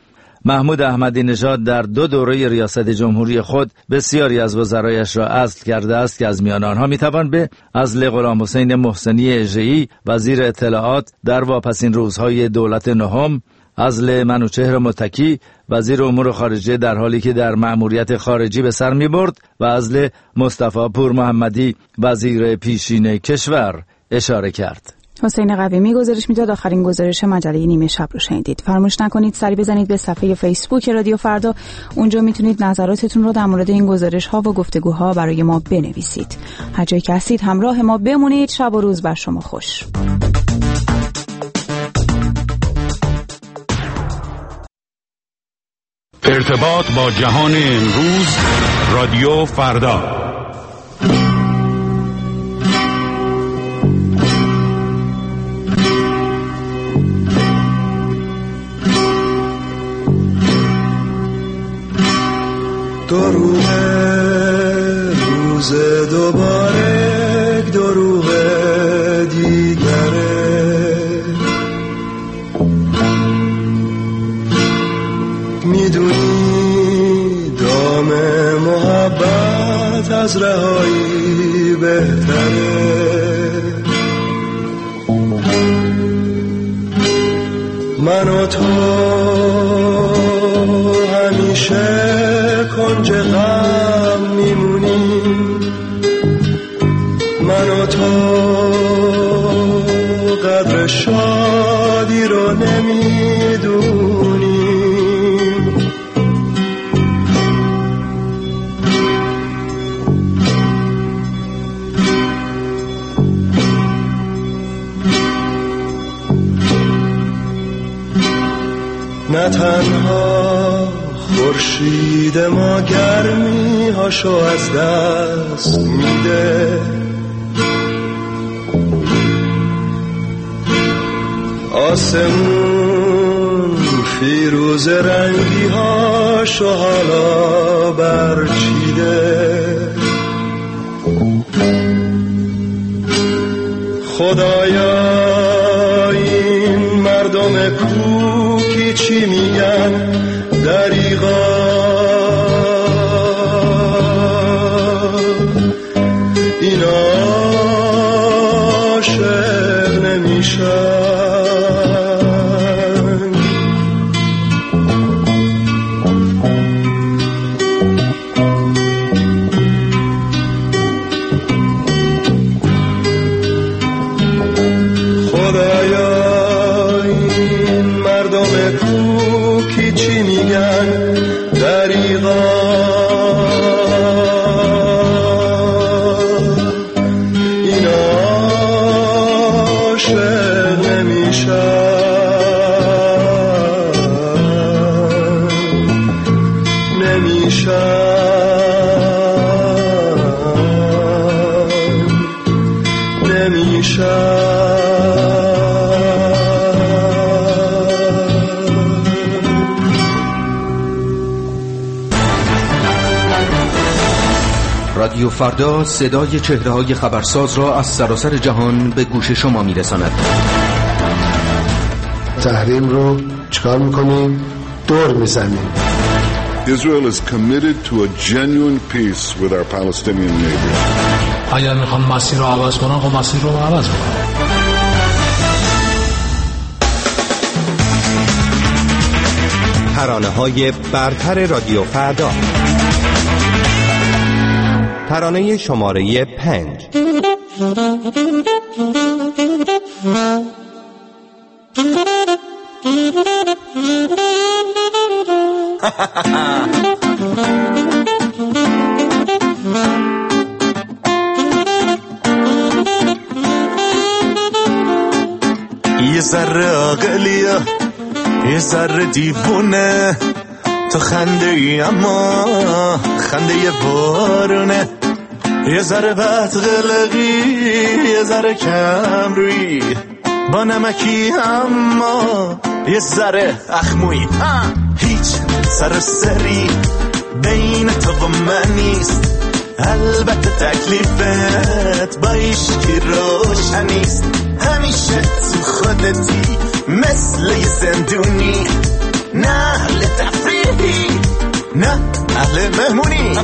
محمود احمدی نژاد در 2 دوره ریاست جمهوری خود بسیاری از وزرایش را عزل کرده است که از میان آنها میتوان به عزل غلام حسین محسنی اژه‌ای وزیر اطلاعات در واپسین روزهای دولت نهم، عزل منوچهر متکی وزیر امور خارجه در حالی که در مأموریت خارجی به سر می‌برد و عزل مصطفی پور محمدی وزیر پیشین کشور اشاره کرد. حسین قویمی گزارش میداد. آخرین گزارش مجله نیمه شب رو شنیدید. فراموش نکنید سری بزنید به صفحه فیسبوک رادیو فردا. اونجا میتونید نظراتتون رو در مورد این گزارش ها و گفتگوها برای ما بنویسید. هر جایی که هستید همراه ما بمونید. شب و روز بر شما خوش. ارتباط با جهان امروز، رادیو فردا. دروغ روز دوباره، دروغ دیگره، میدونی دام محبت از رهایی بهتره. من و تو همیشه کنج غم میمونیم، من و تو قدر شادی رو نمیدونیم. نه تنها خورشید ما گرمی هاشو از دست میده، آسمون فیروز رنگی هاشو حالا برچیده. خدایا این مردم کوکی چی میگن؟ دریغا این عاشق نمیشن. خدایا این مردم کوکی چی میگن؟ دریغا این عاشق نمیشن، نمیشن، نمیشن. رادیو فردا صدای چهره‌های خبرساز را از سراسر جهان به گوش شما میرساند. تحریم رو چکار میکنیم؟ دور میزنیم. Israel is committed to a genuine peace with our Palestinian neighbors. اگر میخوان مسیر رو عوض کنن، خب مسیر رو عوض کنن. ترانه‌های برتر رادیو فردا. ترانه شماره 5. یه ذره عاقلیه، یه ذره دیوونه، تو خنده ای اما خنده یه بارونه، یه ذره بدقلقی، یه ذره کم روی، با نمکی اما یه ذره اخموی. هیچ سر سری بین تو و من نیست، البته تکلیفت با ایشکی روشنیست. همیشه تو خودتی مثل یه زندونی، نه لطف نه اهل مهمونی.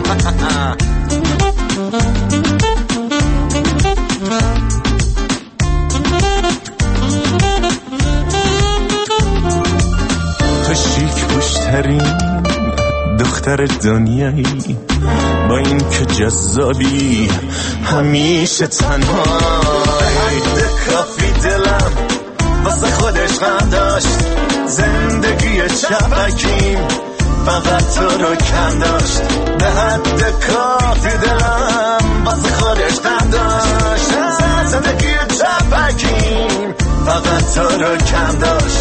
تو شیک پوشترین دختر دنیایی، با این که جذابی همیشه تنها. عید کافی دلم واسه خودش غم داشت، زندگی چپکیم فقط تو رو کم داشت. به حد کافی دلم واسه خودش غم داشت، زندگی چپکیم فقط تو رو کم داشت.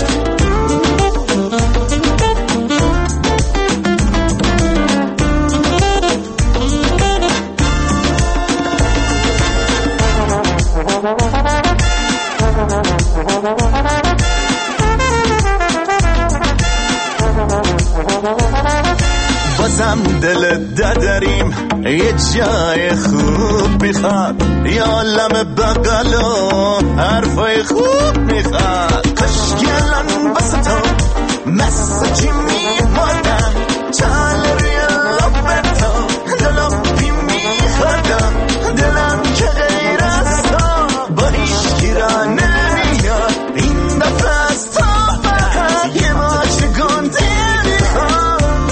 بازم دل دادریم یه جای خوب میخواد، یه عالم بغل و حرفای خوب میخواد. کشگلان واسه تو مساجی میمادم، چال روی لب تو دلوپی میخوادم. دلم که غیر از تو با هیچ گیرا نمیاد، این دفعه از تو فقط یه ماچ گنده میخواد.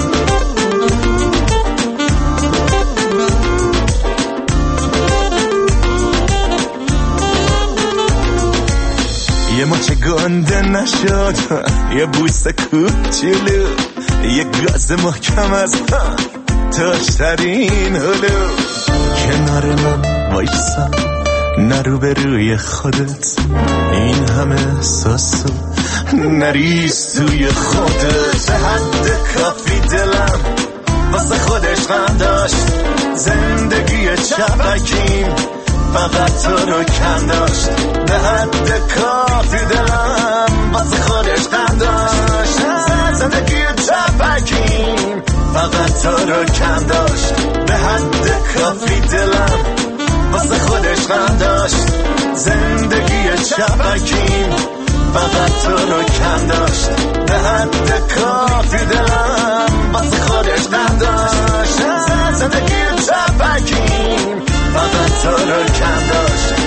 یه ماچ گنده نشد، یه بوسه کوچولو، یه گاز محکم از تاشترین هلو. کنار من وایسا، نرو به روی خودت، این همه احساسو نریز توی خودت. به حد کافی دلم واسه خودش غم داشت، زندگی چپکیم فقط تو رو کم داشت. به حد کافی دلم واسه خودش غم داشت، زندگی چپکیم فقط تو رو کم داشت. به حد کافی دلم واسه خودش غم داشت، زندگی چپکیم فقط تو رو کم داشت. به حد کافی دلم واسه خودش غم داشت، زندگی چپکیم فقط تو رو کم داشت.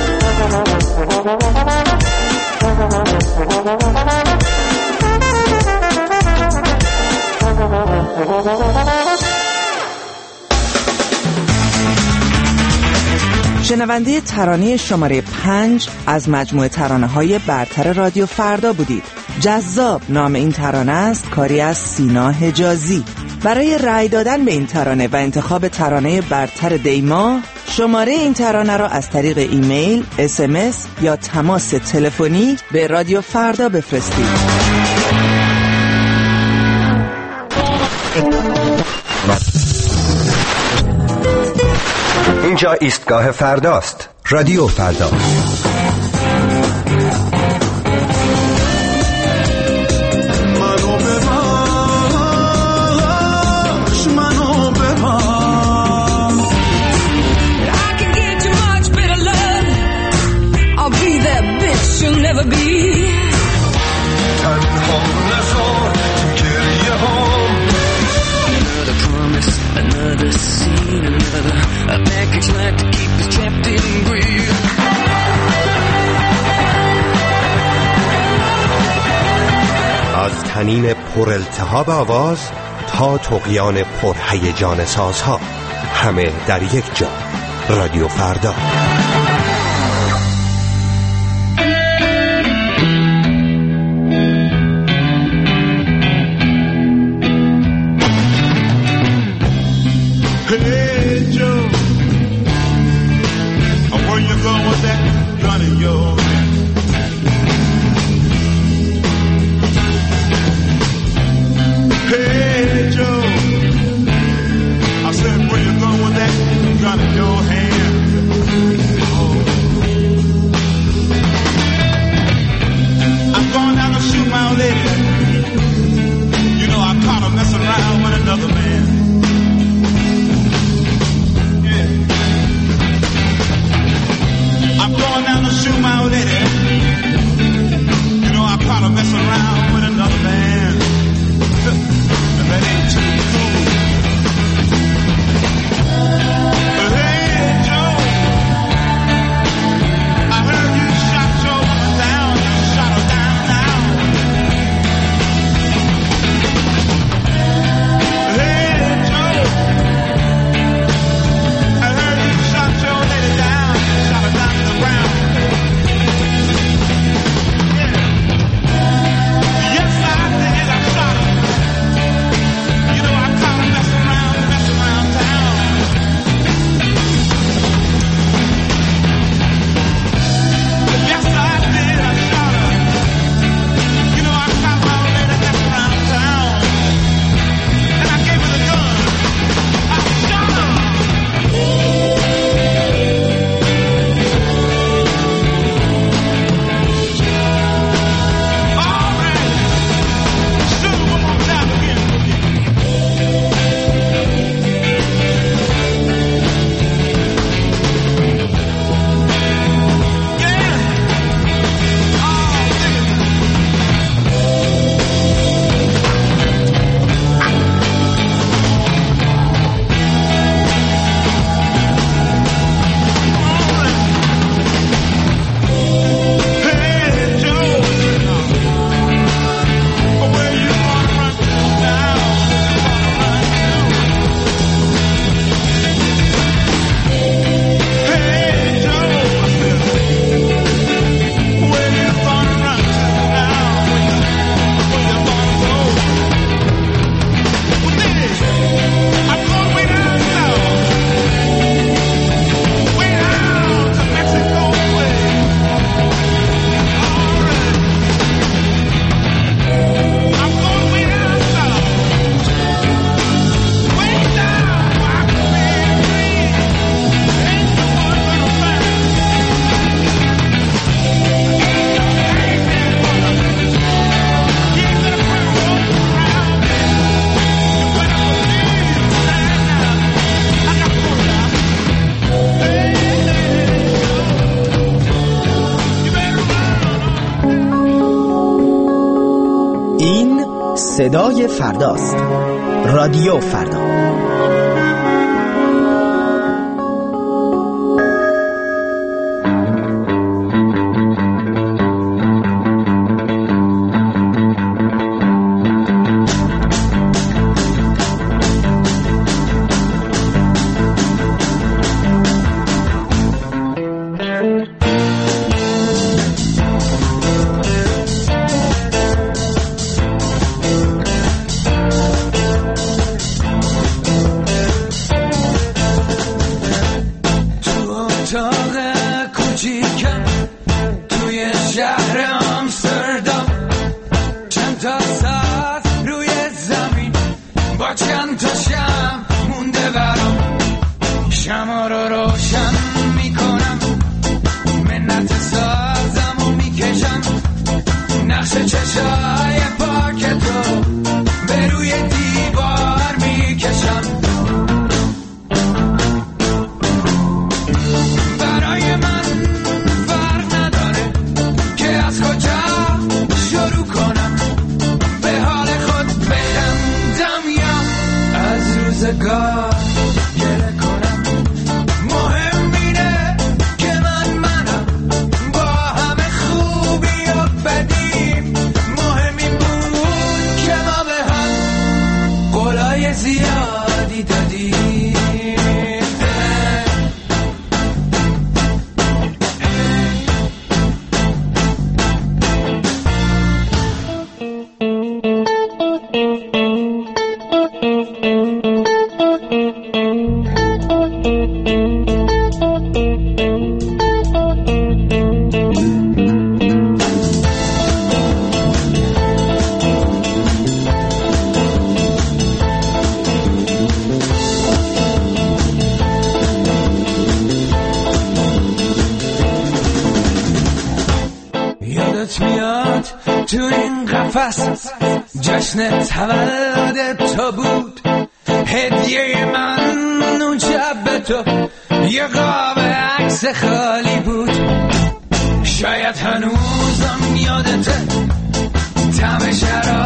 شنونده ترانه شماره 5 از مجموعه ترانه‌های برتر رادیو فردا بودید. جذاب نام این ترانه است، کاری از سینا حجازی. برای رأی دادن به این ترانه و انتخاب ترانه برتر دیما، شماره این ترانه را از طریق ایمیل، SMS یا تماس تلفنی به رادیو فردا بفرستید. اینجا ایستگاه فرداست. رادیو فردا. از تنین پر التهاب آواز تا طغیان پر هیجان سازها، همه در یک جا. رادیو فردا. Gun in your hand. صدای فرداست. رادیو فردا. تو این قفس جشن تولد تو بود، هدیه من اون شب به تو یه قاب عکس خالی بود. شاید هنوزم یادته طعم شراب